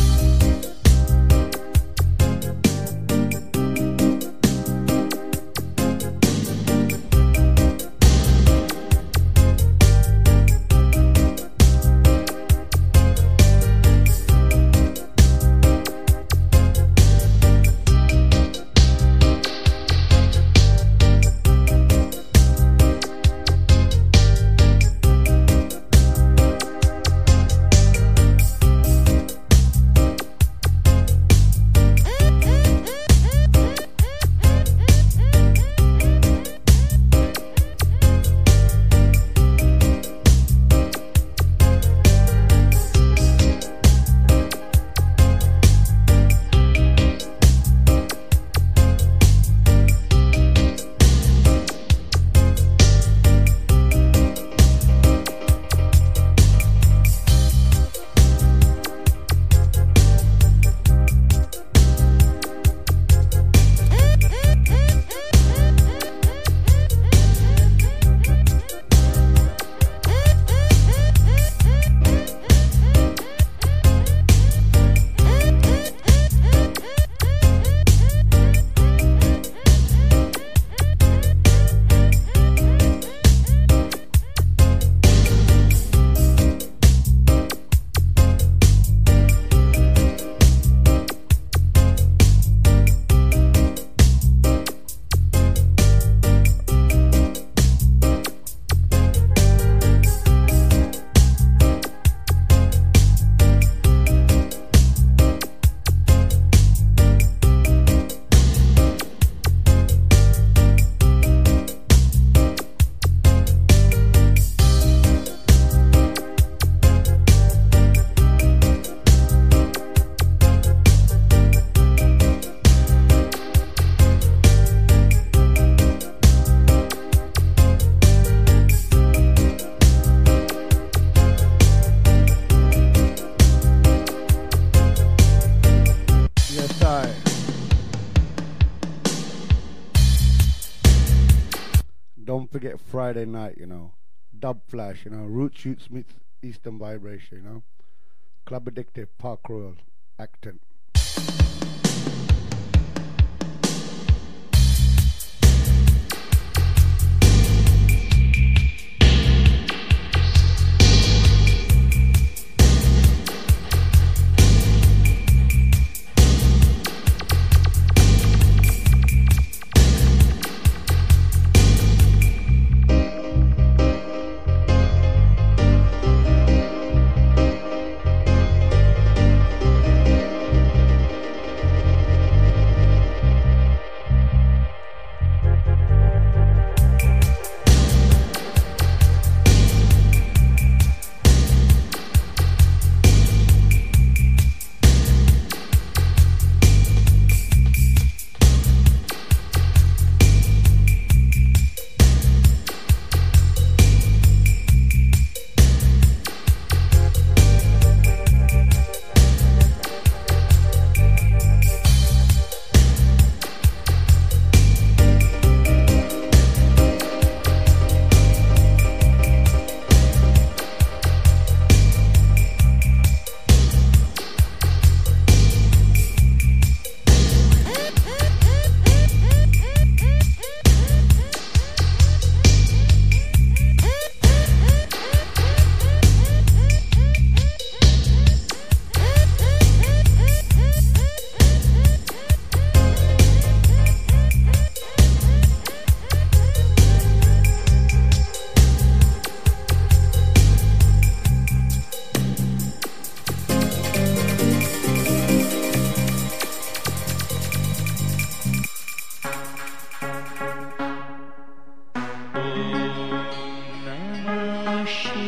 Don't forget Friday night, you know. Dub Flash, you know. Root Shoots meets Eastern Vibration, you know. Club Addictive, Park Royal, Acton.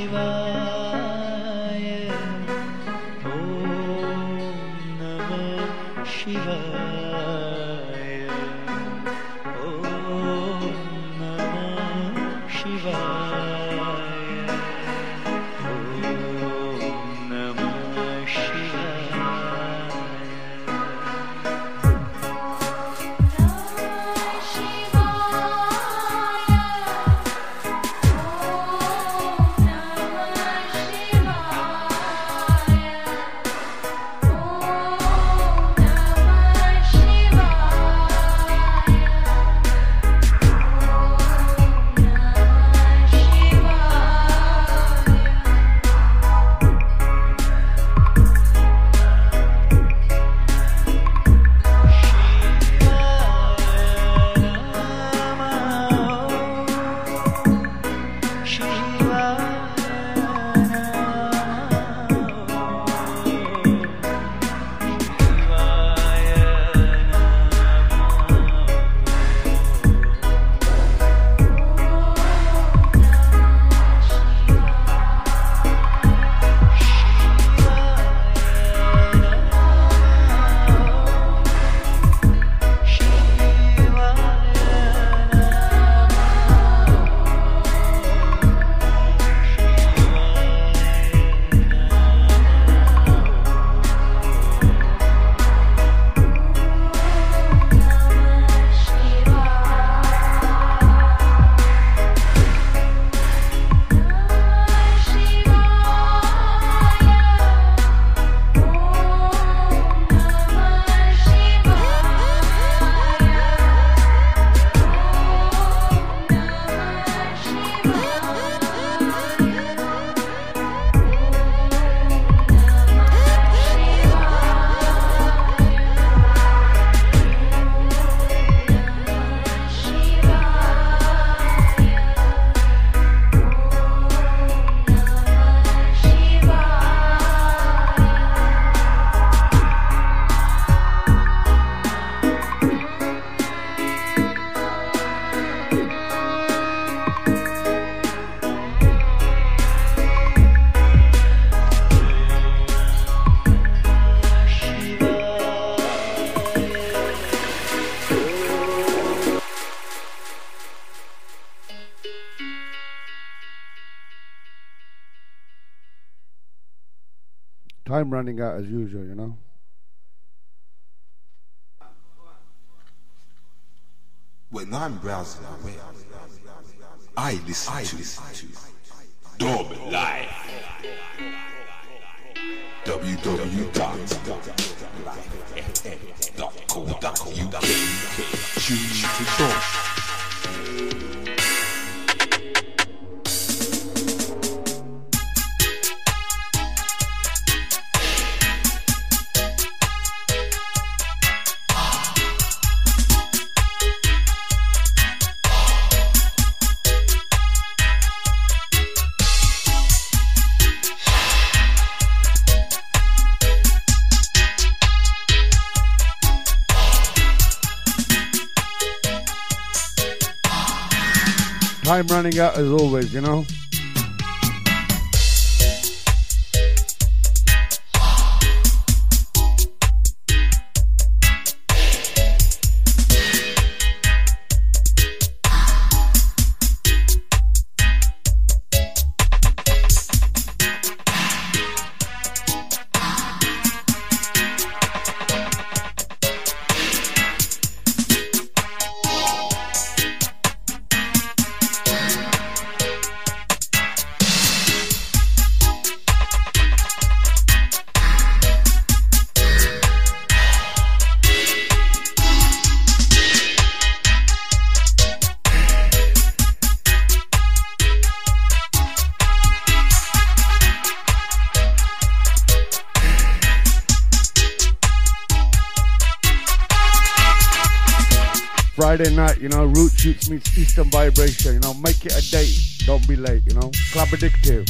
Time running out as usual, you know. When I'm browsing the web, I listen to Dub Live. www.lifefm.co.uk. Tune to Dub. Time running out as always, you know. Friday night, you know, Root Shoots meets Eastern Vibration, you know, make it a date, don't be late, you know, Club Addictive.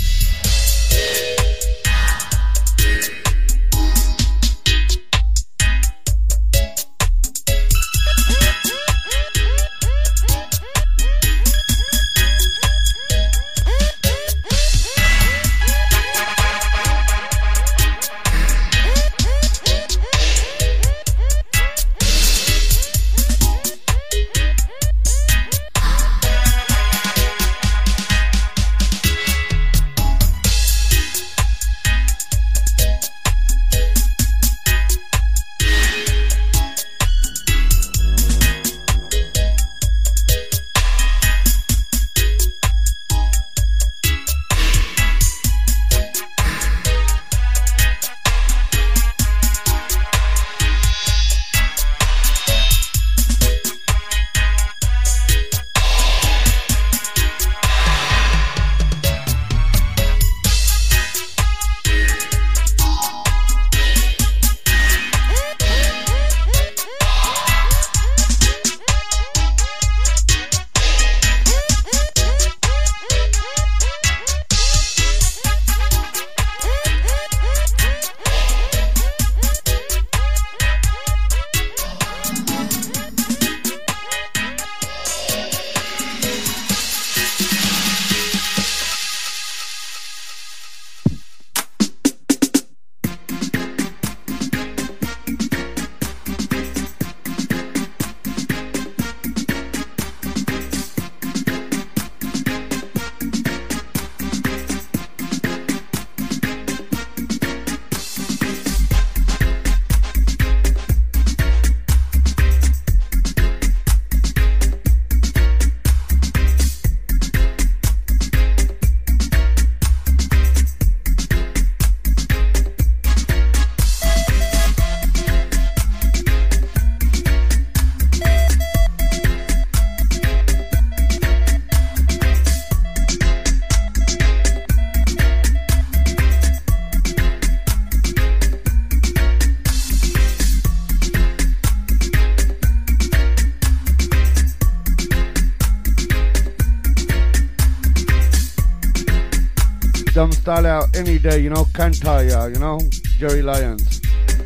Dumb style out any day, you know, Cantaya, you know, Jerry Lyons.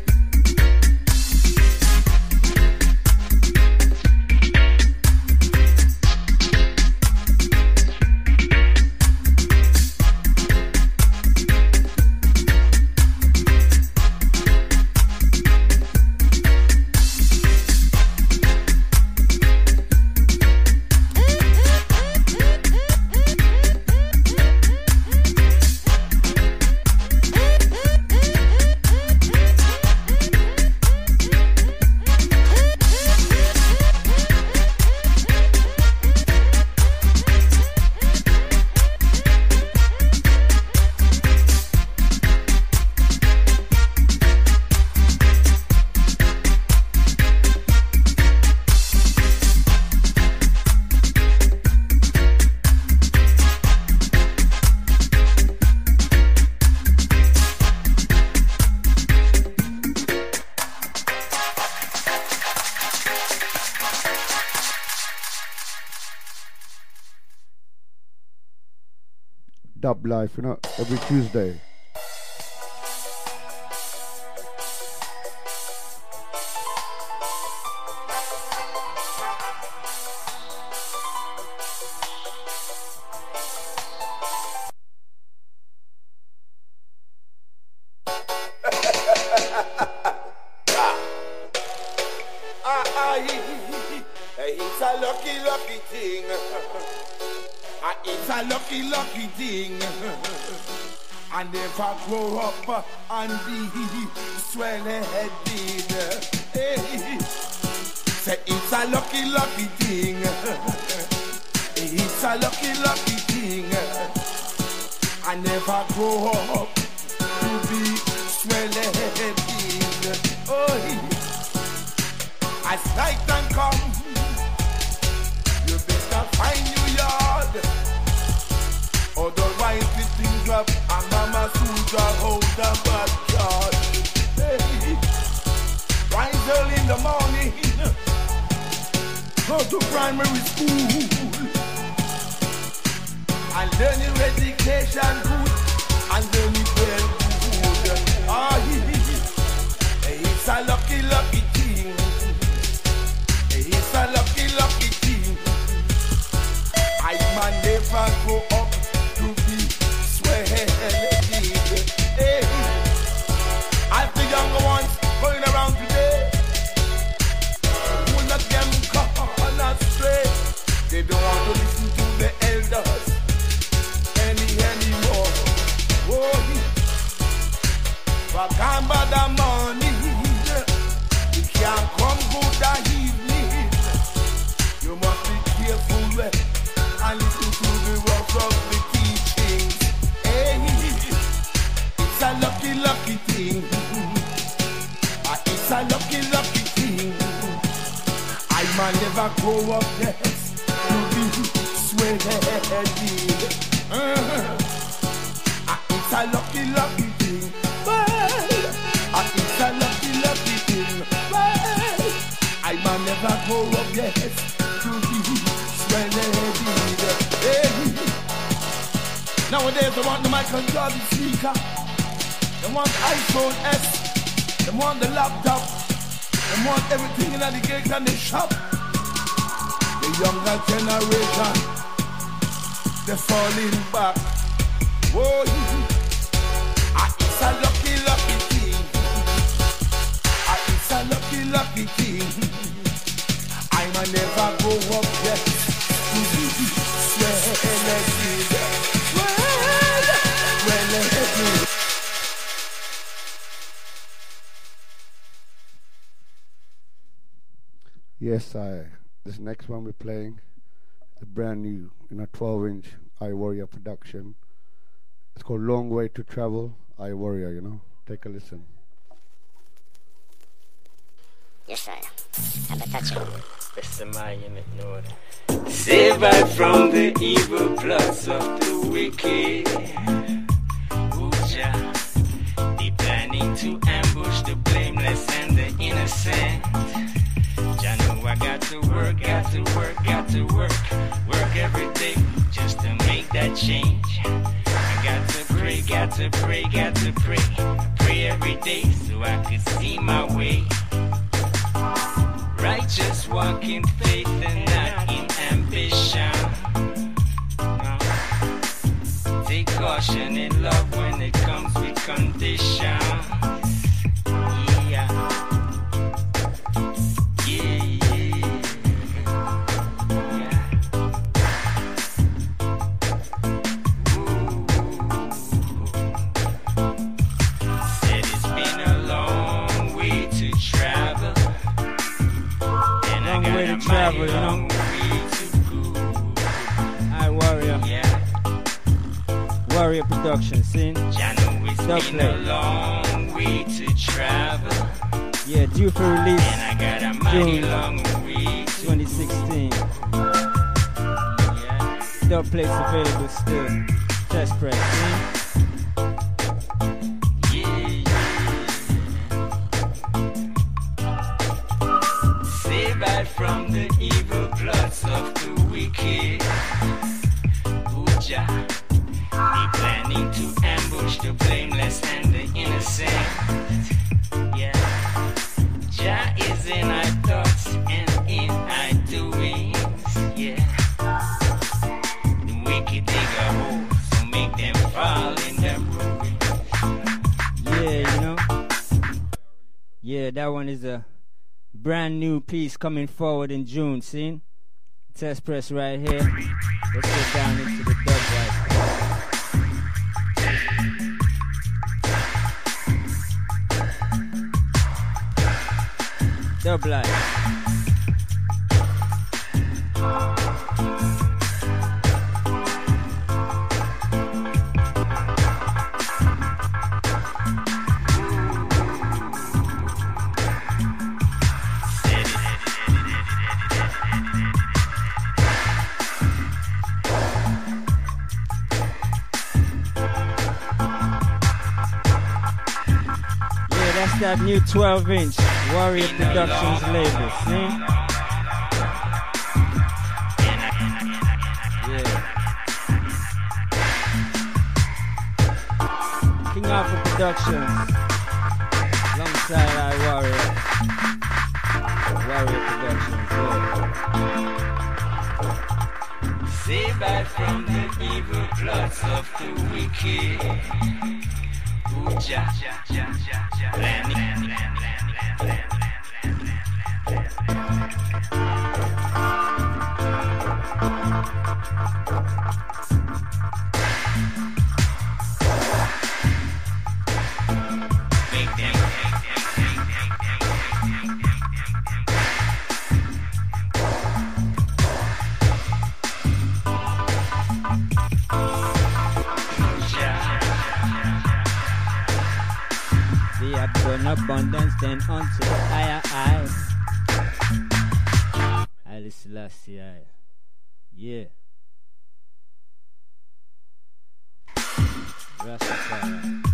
Dub Life, you know, every Tuesday. It's a lucky, lucky thing. It's a lucky, lucky thing. I never grow up and be swell-headed. Hey. Say it's a lucky, lucky thing. It's a lucky, lucky thing. I never grow up to be swell-headed. Oh, as night time come, you better find your yard. Otherwise the thing drop and mama soon drop out the backyard. Hey, rise early in the morning, go to primary school, and learn your education good, and learn it well good. Ah, it's a lucky, lucky thing. It's a lucky, lucky thing. I man never grow up to be swell-headed. Hey, as the younger ones going around today, all of them gone astray. They don't want to listen to the elders anymore. Oh, but come by the morning, you can't come good that evening. You must be careful and listen to the words of the teachings. Hey, it's a lucky, lucky thing. It's a lucky, lucky thing. I might never grow up next to be swell-headed. It's a lucky, lucky thing. It's a lucky, lucky thing. I might never grow up next to be swell-headed. Hey. Nowadays they want the Michael Jordan speaker, they want iPhone S, they want the laptop, they want everything in the gate and the shop. The younger generation, they're falling back. Whoa, it's a lucky, lucky thing. It's a lucky, lucky thing. I might never grow up yet to be swell-headed. Swell-headed. Yes, this next one we're playing, the brand new, 12-inch iWarrior production. It's called Long Way to Travel, iWarrior, Take a listen. Yes, I have a touch on. Best of my unit, know. Save I from the evil plots of the wicked. Ooh, they planning to ambush the blameless and the innocent. Jah know I got to work, got to work, got to work. Work every day just to make that change. I got to got to pray every day so I could see my way. Righteous walk in faith and not in ambition. No. Take caution in love when it comes with condition. Yeah. Travel, you know. I Warrior. Yeah. Warrior Production, see? It's been a long way to travel. Yeah, due for release. And I got a mighty long way 2016. Yeah. Dub plates available still. Test press, see? From the evil plots of the wicked, Uja, be planning to ambush the blameless and the innocent. Yeah, Jah is in our thoughts and in our doings. Yeah, the wicked dig a hole, so make them fall in their ruin. Yeah, you know. Yeah, that one is a brand new piece coming forward in June, see? Test press right here. Let's get down into the dub right. Dub life. That new 12-inch Warrior Productions label, see? Yeah. King Alpha Productions, alongside I Warrior. Warrior Productions, yeah. Save us from the evil plots of the wicked. Uja, abundance, then unto the higher eye. Haile Selassie, yeah. Rastafari.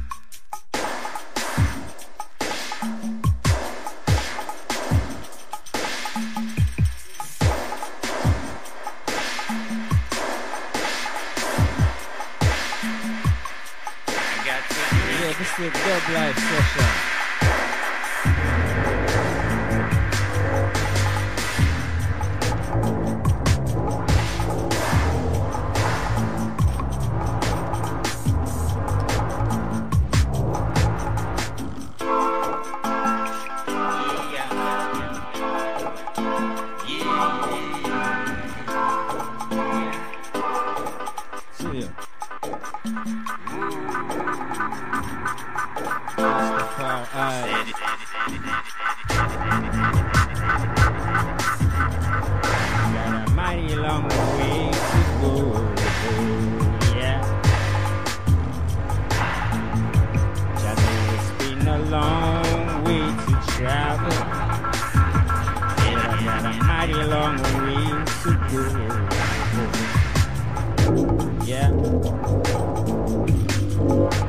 Yeah, this is a dub live session.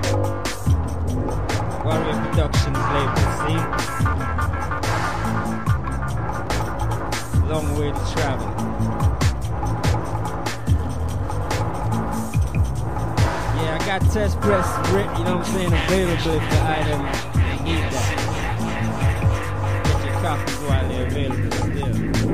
Warrior Productions label, see? got test press, you know what I'm saying, available if the item you need that. Get your copies while they're available still.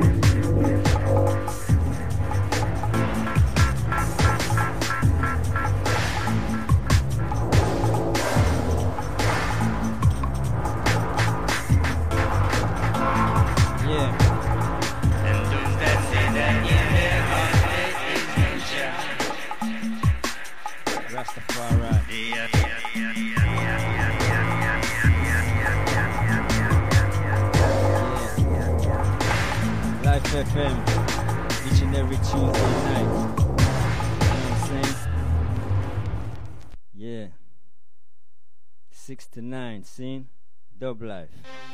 FM each and every Tuesday night. You know what I'm saying? Yeah. 6 to 9, seen? Dub Life.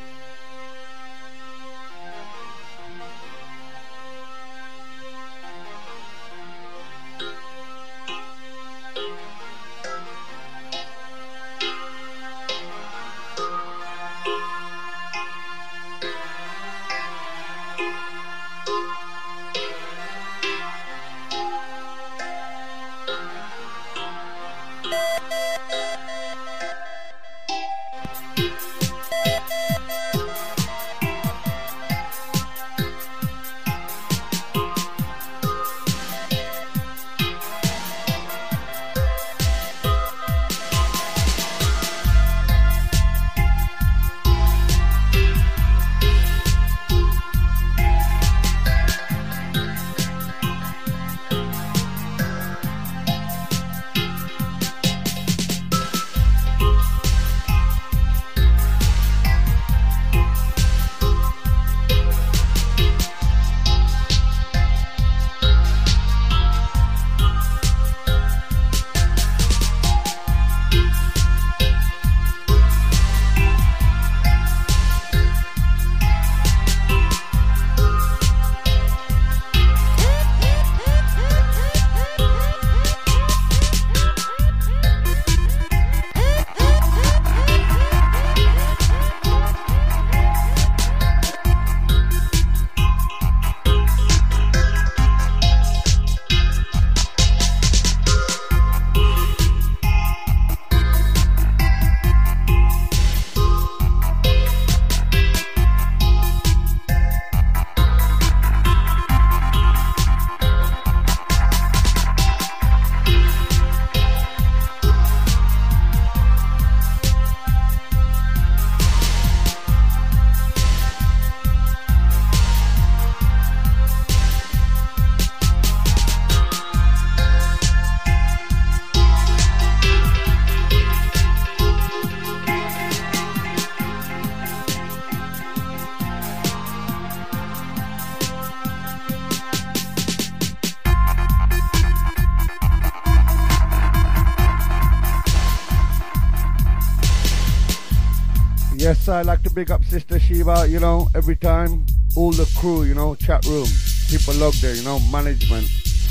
Yes, I like to big up Sister Shiva, you know, every time, all the crew, you know, chat room, people log there, you know, management.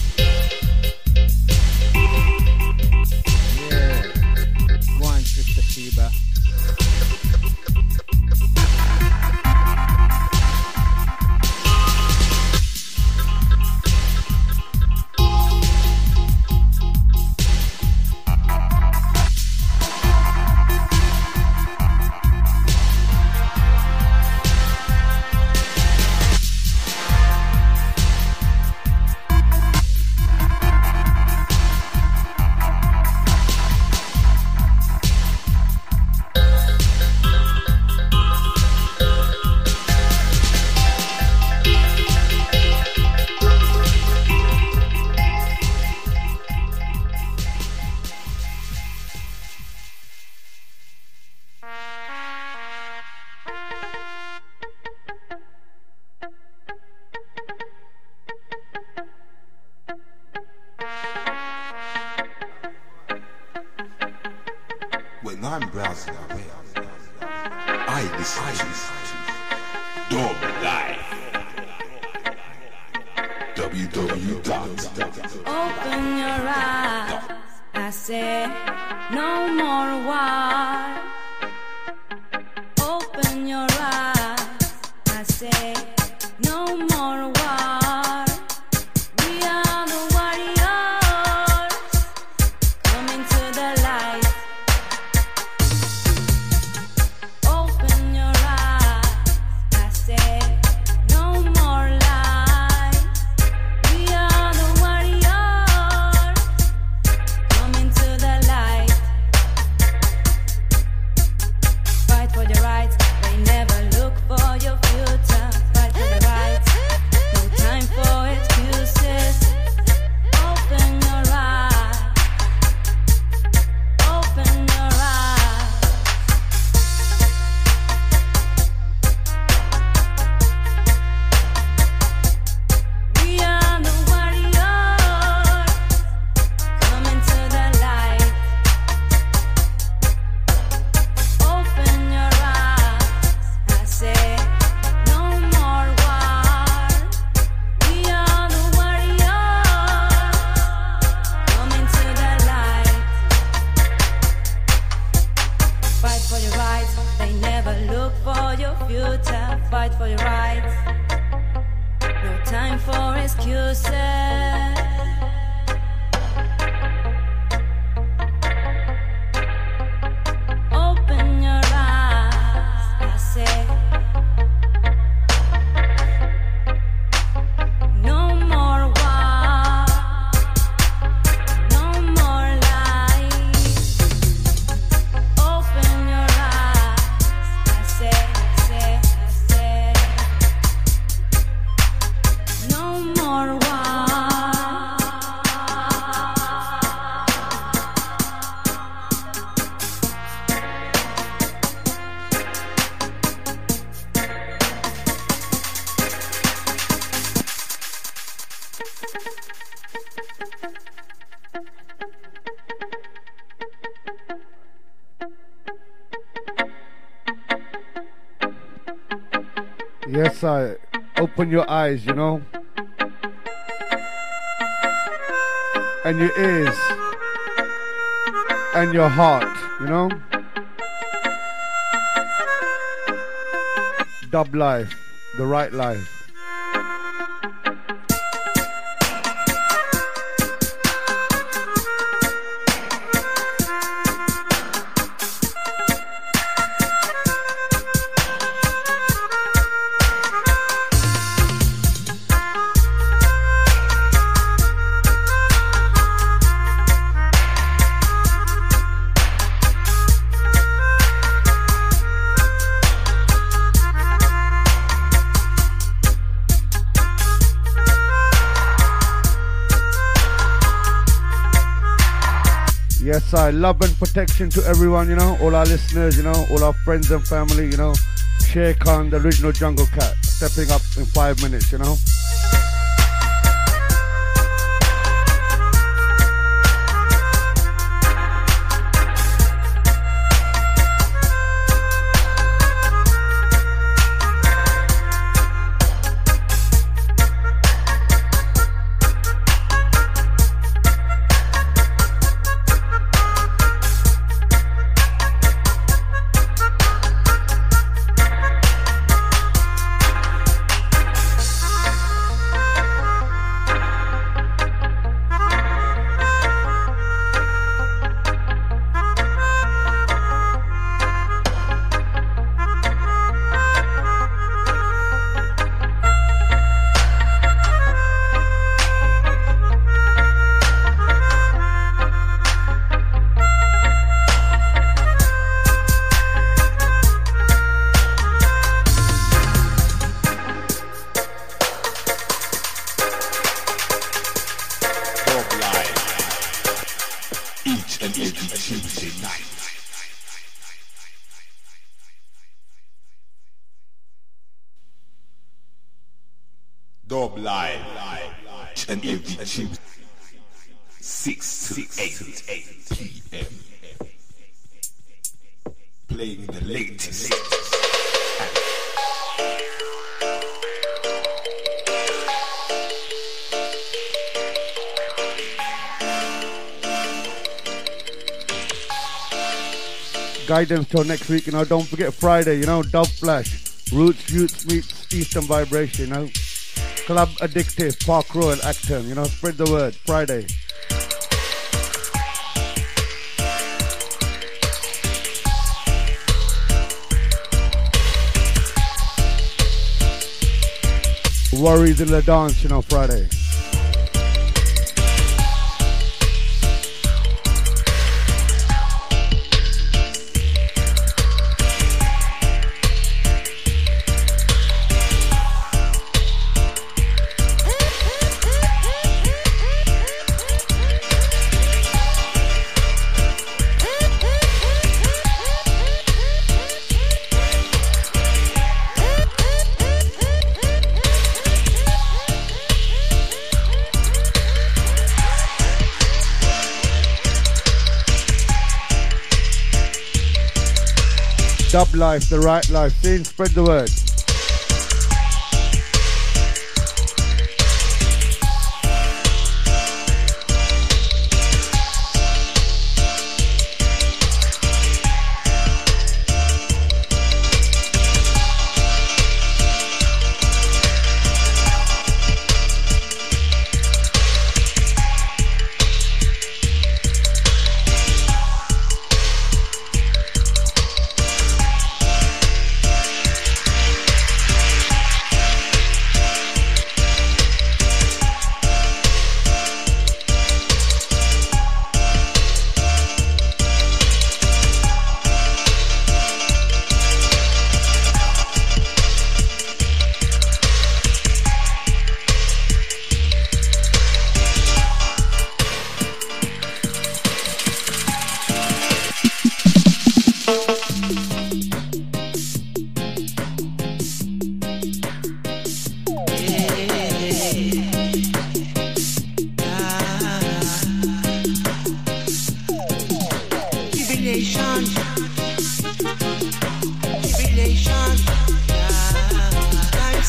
Yeah, go on, Sister Shiva. When I'm browsing away, I decide to Dub Life. Open your eyes, I say, no more war. Open your eyes, I say, no more war. We are the warriors, coming to the Yes, I open your eyes, you know, and your ears, and your heart, you know. Dub life, the right life. Yes, I love and protection to everyone, you know, all our listeners, you know, all our friends and family, you know. Shere Khan, the original Jungle Cat, stepping up in 5 minutes, you know. Dub Live, and every Tuesday, 6 to 8 p.m. Playing the latest. Guidance till next week, you know. Don't forget Friday, you know. Dub Flash, Roots, Youth meets Eastern Vibration, you know. Club Addictive, Park Royal, Acton, you know. Spread the word. Friday. Worries in the dance, you know. Friday. Dub life, the right life. Seeing, spread the word.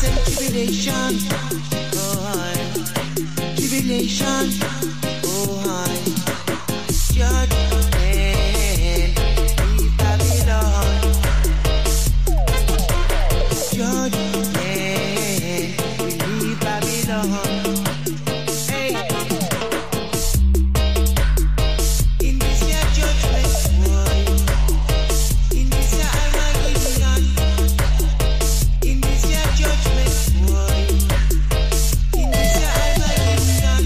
say tribulation, oh hi, tribulation, oh hi, judgment, leave Babylon, judgment, leave Babylon. Hey, in this year judgment, boy, in this year Armageddon, in this year judgment, boy, in this year Armageddon,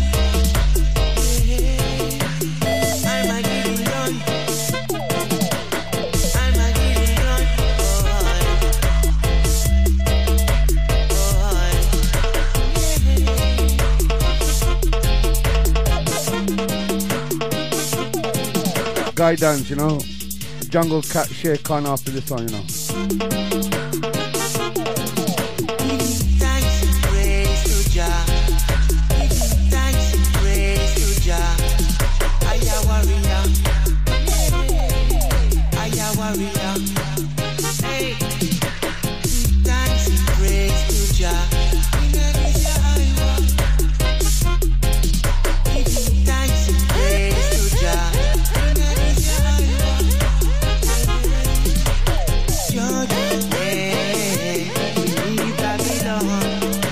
Armageddon, Armageddon, Guidance, you know. Jungle Cat Shake on after this one, you know. thanks and praise to Jah, thanks and praise to Jah. I a warrior, I a warrior. Hey, thanks and praise to Jah. Thanks and praise to Jah. Judgment, leave Babylon.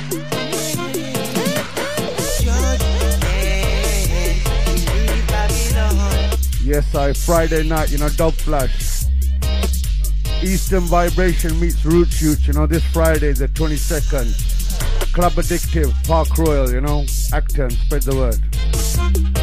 Judgment, leave Babylon. Yes, Friday night, you know, Dub Flash. Eastern Vibration meets Root Shoot, you know, this Friday, the 22nd. Club Addictive, Park Royal, you know. Acton, spread the word.